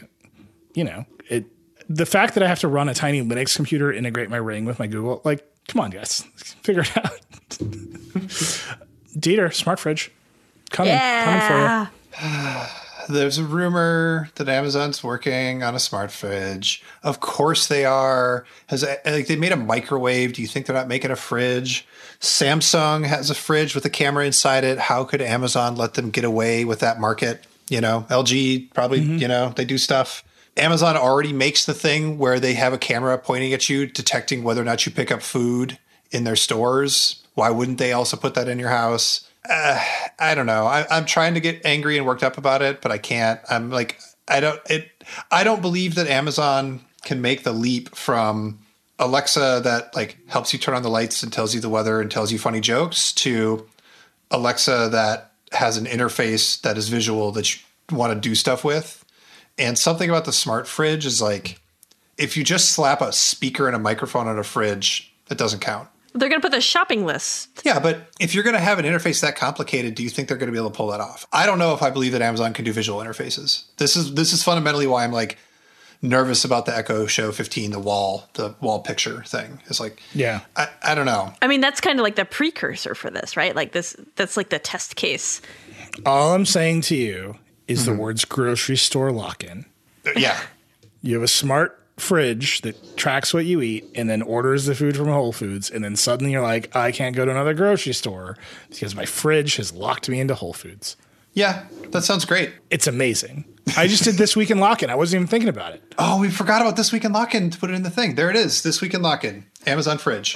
the fact that I have to run a tiny Linux computer, integrate my Ring with my Google, like, come on, guys, figure it out. Dieter, smart fridge. Coming for you. There's a rumor that Amazon's working on a smart fridge. Of course they are. They made a microwave. Do you think they're not making a fridge? Samsung has a fridge with a camera inside it. How could Amazon let them get away with that market? LG probably, they do stuff. Amazon already makes the thing where they have a camera pointing at you, detecting whether or not you pick up food in their stores. Why wouldn't they also put that in your house? I don't know. I'm trying to get angry and worked up about it, but I can't. I'm like, I don't believe that Amazon can make the leap from Alexa that like helps you turn on the lights and tells you the weather and tells you funny jokes to Alexa that has an interface that is visual that you want to do stuff with. And something about the smart fridge is like, if you just slap a speaker and a microphone on a fridge, it doesn't count. They're going to put the shopping list. Yeah, but if you're going to have an interface that complicated, do you think they're going to be able to pull that off? I don't know if I believe that Amazon can do visual interfaces. This is fundamentally why I'm like nervous about the Echo Show 15, the wall picture thing. It's like, yeah, I don't know. I mean, that's kind of like the precursor for this, right? Like that's like the test case. All I'm saying to you is the words grocery store lock-in. Yeah. You have a smart fridge that tracks what you eat and then orders the food from Whole Foods, and then suddenly you're like, I can't go to another grocery store because my fridge has locked me into Whole Foods. Yeah, that sounds great. It's amazing. I just did This Week in Lock-In. I wasn't even thinking about it. Oh, we forgot about This Week in Lock-In to put it in the thing. There it is. This Week in Lock-In. Amazon Fridge.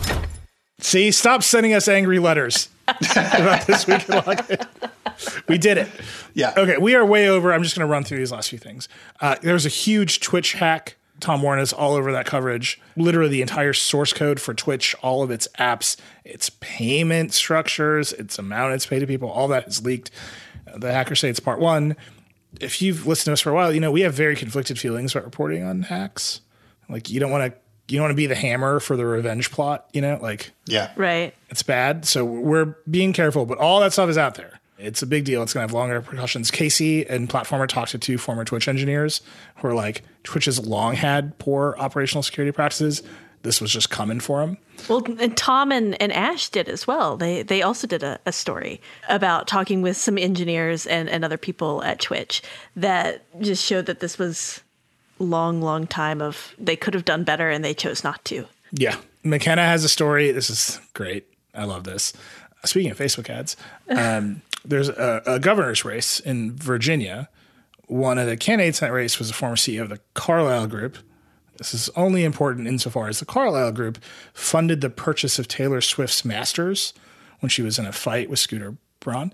See, stop sending us angry letters about This Week in Lock-In. We did it. Yeah. Okay, we are way over. I'm just going to run through these last few things. There's a huge Twitch hack. Tom Warren is all over that coverage. Literally the entire source code for Twitch, all of its apps, its payment structures, its amount it's paid to people, all that is leaked. The hackers say it's part one. If you've listened to us for a while, you know we have very conflicted feelings about reporting on hacks. Like you don't want to be the hammer for the revenge plot, you know? Like yeah. Right. It's bad. So we're being careful, but all that stuff is out there. It's a big deal. It's going to have longer repercussions. Casey and Platformer talked to 2 former Twitch engineers who are like, Twitch has long had poor operational security practices. This was just coming for them. Well, and Tom and Ash did as well. They also did a story about talking with some engineers and other people at Twitch that just showed that this was long time of they could have done better and they chose not to. Yeah. McKenna has a story. This is great. I love this. Speaking of Facebook ads, there's a governor's race in Virginia. One of the candidates in that race was a former CEO of the Carlyle Group. This is only important insofar as the Carlyle Group funded the purchase of Taylor Swift's masters when she was in a fight with Scooter Braun,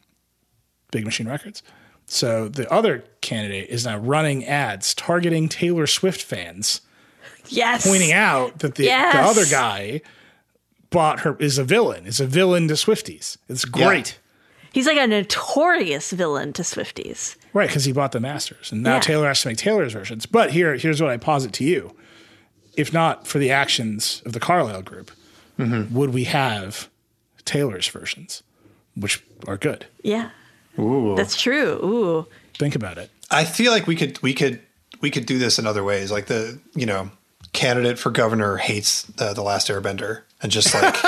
Big Machine Records. So the other candidate is now running ads targeting Taylor Swift fans. Yes. Pointing out that the other guy is a villain to Swifties. It's great. Yeah. He's like a notorious villain to Swifties. Right, because he bought the masters. And now Taylor has to make Taylor's versions. But here's what I posit to you. If not for the actions of the Carlyle Group, would we have Taylor's versions, which are good? Yeah. Ooh. That's true. Ooh. Think about it. I feel like we could do this in other ways. Like the, candidate for governor hates the Last Airbender and just like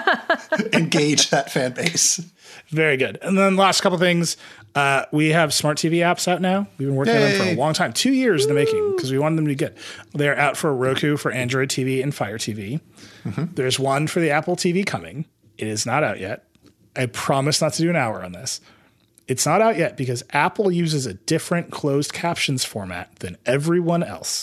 engage that fan base. Very good. And then last couple things, we have smart TV apps out now. We've been working on them for a long time, 2 years in the making, because we wanted them to be good. They're out for Roku, for Android TV, and Fire TV. There's one for the Apple TV coming. It is not out yet. I promise not to do an hour on this. It's not out yet because Apple uses a different closed captions format than everyone else.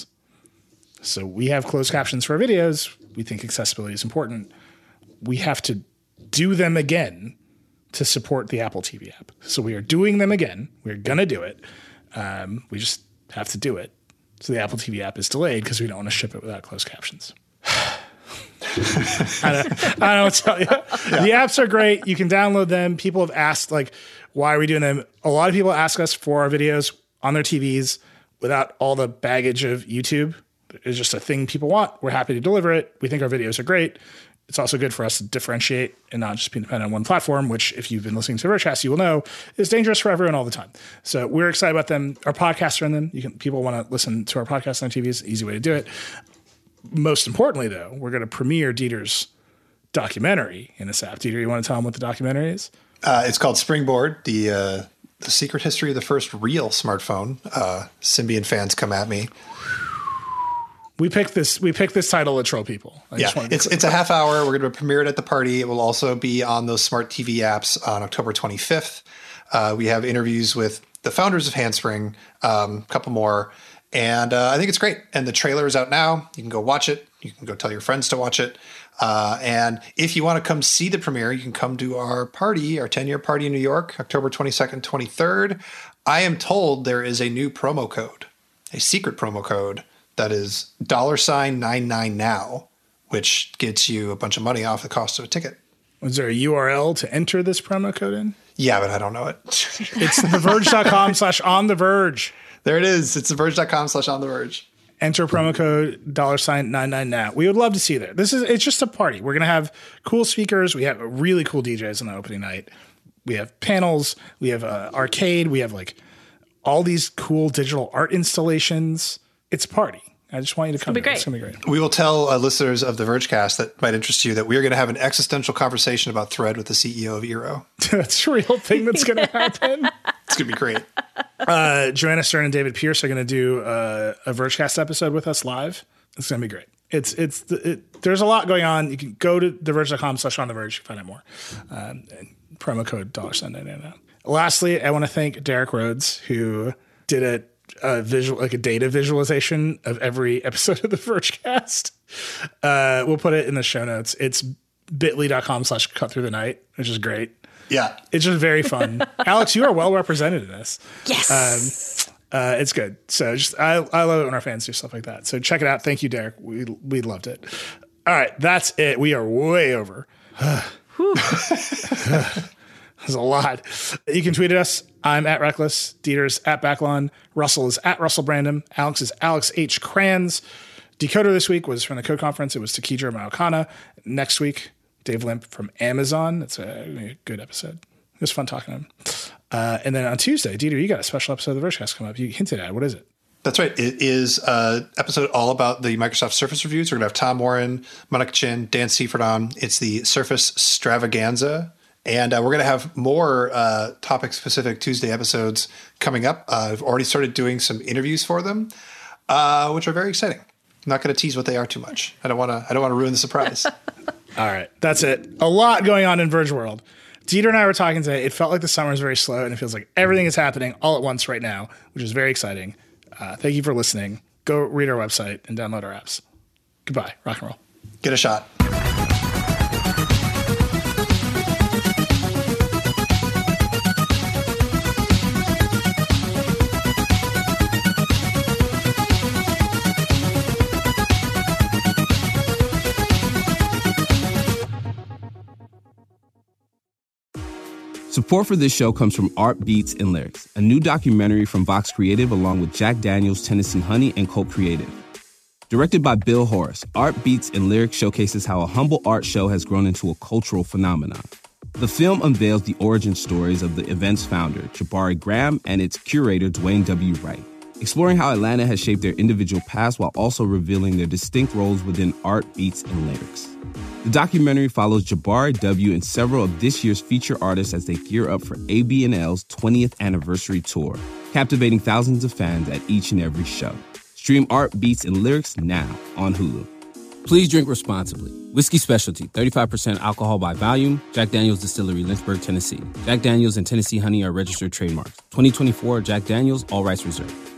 So we have closed captions for our videos. We think accessibility is important. We have to do them again to support the Apple TV app. So we are doing them again. We're going to do it. We just have to do it. So the Apple TV app is delayed because we don't want to ship it without closed captions. I don't know what to tell you. Yeah. The apps are great. You can download them. People have asked, like, why are we doing them? A lot of people ask us for our videos on their TVs without all the baggage of YouTube. It's just a thing people want. We're happy to deliver it. We think our videos are great. It's also good for us to differentiate and not just be dependent on one platform, which if you've been listening to Vergecast, you will know is dangerous for everyone all the time. So we're excited about them. Our podcasts are in them. People want to listen to our podcast on TV. It's an easy way to do it. Most importantly, though, we're going to premiere Dieter's documentary in this app. Dieter, you want to tell them what the documentary is? It's called Springboard, the secret history of the first real smartphone. Symbian fans come at me. We picked this title to troll people. It's a half hour. We're going to premiere it at the party. It will also be on those smart TV apps on October 25th. We have interviews with the founders of Handspring, a couple more. And I think it's great. And the trailer is out now. You can go watch it. You can go tell your friends to watch it. And if you want to come see the premiere, you can come to our party, our 10-year party in New York, October 22nd, 23rd. I am told there is a new promo code, a secret promo code that is $99now, which gets you a bunch of money off the cost of a ticket. Was there a URL to enter this promo code in? Yeah, but I don't know it. It's theverge.com/ontheverge. There it is. It's theverge.com/ontheverge. Enter promo code $99now. We would love to see you there. It's just a party. We're going to have cool speakers. We have really cool DJs on the opening night. We have panels. We have arcade. We have like all these cool digital art installations. It's a party. I just want you to come. It's going to be great. We will tell listeners of the Vergecast that might interest you that we are going to have an existential conversation about Thread with the CEO of Eero. That's a real thing that's going to happen. It's going to be great. Joanna Stern and David Pierce are going to do a Vergecast episode with us live. It's going to be great. There's a lot going on. You can go to theverge.com/ontheverge to find out more. And promo code $99. Lastly, I want to thank Derek Rhodes, who did a data visualization of every episode of the Vergecast. We'll put it in the show notes. It's bit.ly.com/cutthroughthenight, which is great. Yeah. It's just very fun. Alex, you are well represented in this. Yes. It's good. So I love it when our fans do stuff like that. So check it out. Thank you, Derek. We loved it. All right. That's it. We are way over. There's a lot. You can tweet at us. I'm at Reckless. Dieter's at Backlon. Russell is at Russell Brandom. Alex is Alex H. Kranz. Decoder this week was from the Code Conference. It was Takidra Maokana. Next week, Dave Limp from Amazon. That's a good episode. It was fun talking to him. And then on Tuesday, Dieter, you got a special episode of the Vergecast coming up. You hinted at it. What is it? That's right. It is an episode all about the Microsoft Surface reviews. We're going to have Tom Warren, Monica Chin, Dan Seifert on. It's the Surface Stravaganza. And we're going to have more topic-specific Tuesday episodes coming up. I've already started doing some interviews for them, which are very exciting. I'm not going to tease what they are too much. I don't want to ruin the surprise. All right. That's it. A lot going on in Verge World. Dieter and I were talking today. It felt like the summer is very slow, and it feels like everything is happening all at once right now, which is very exciting. Thank you for listening. Go read our website and download our apps. Goodbye. Rock and roll. Get a shot. Support for this show comes from Art Beats and Lyrics, a new documentary from Vox Creative along with Jack Daniels, Tennessee Honey, and Colt Creative. Directed by Bill Horace, Art Beats and Lyrics showcases how a humble art show has grown into a cultural phenomenon. The film unveils the origin stories of the event's founder, Jabari Graham, and its curator, Dwayne W. Wright, exploring how Atlanta has shaped their individual past while also revealing their distinct roles within art, beats, and lyrics. The documentary follows Jabari W. and several of this year's feature artists as they gear up for AB&L's 20th anniversary tour, captivating thousands of fans at each and every show. Stream Art, Beats, and Lyrics now on Hulu. Please drink responsibly. Whiskey Specialty, 35% alcohol by volume. Jack Daniel's Distillery, Lynchburg, Tennessee. Jack Daniel's and Tennessee Honey are registered trademarks. 2024 Jack Daniel's, all rights reserved.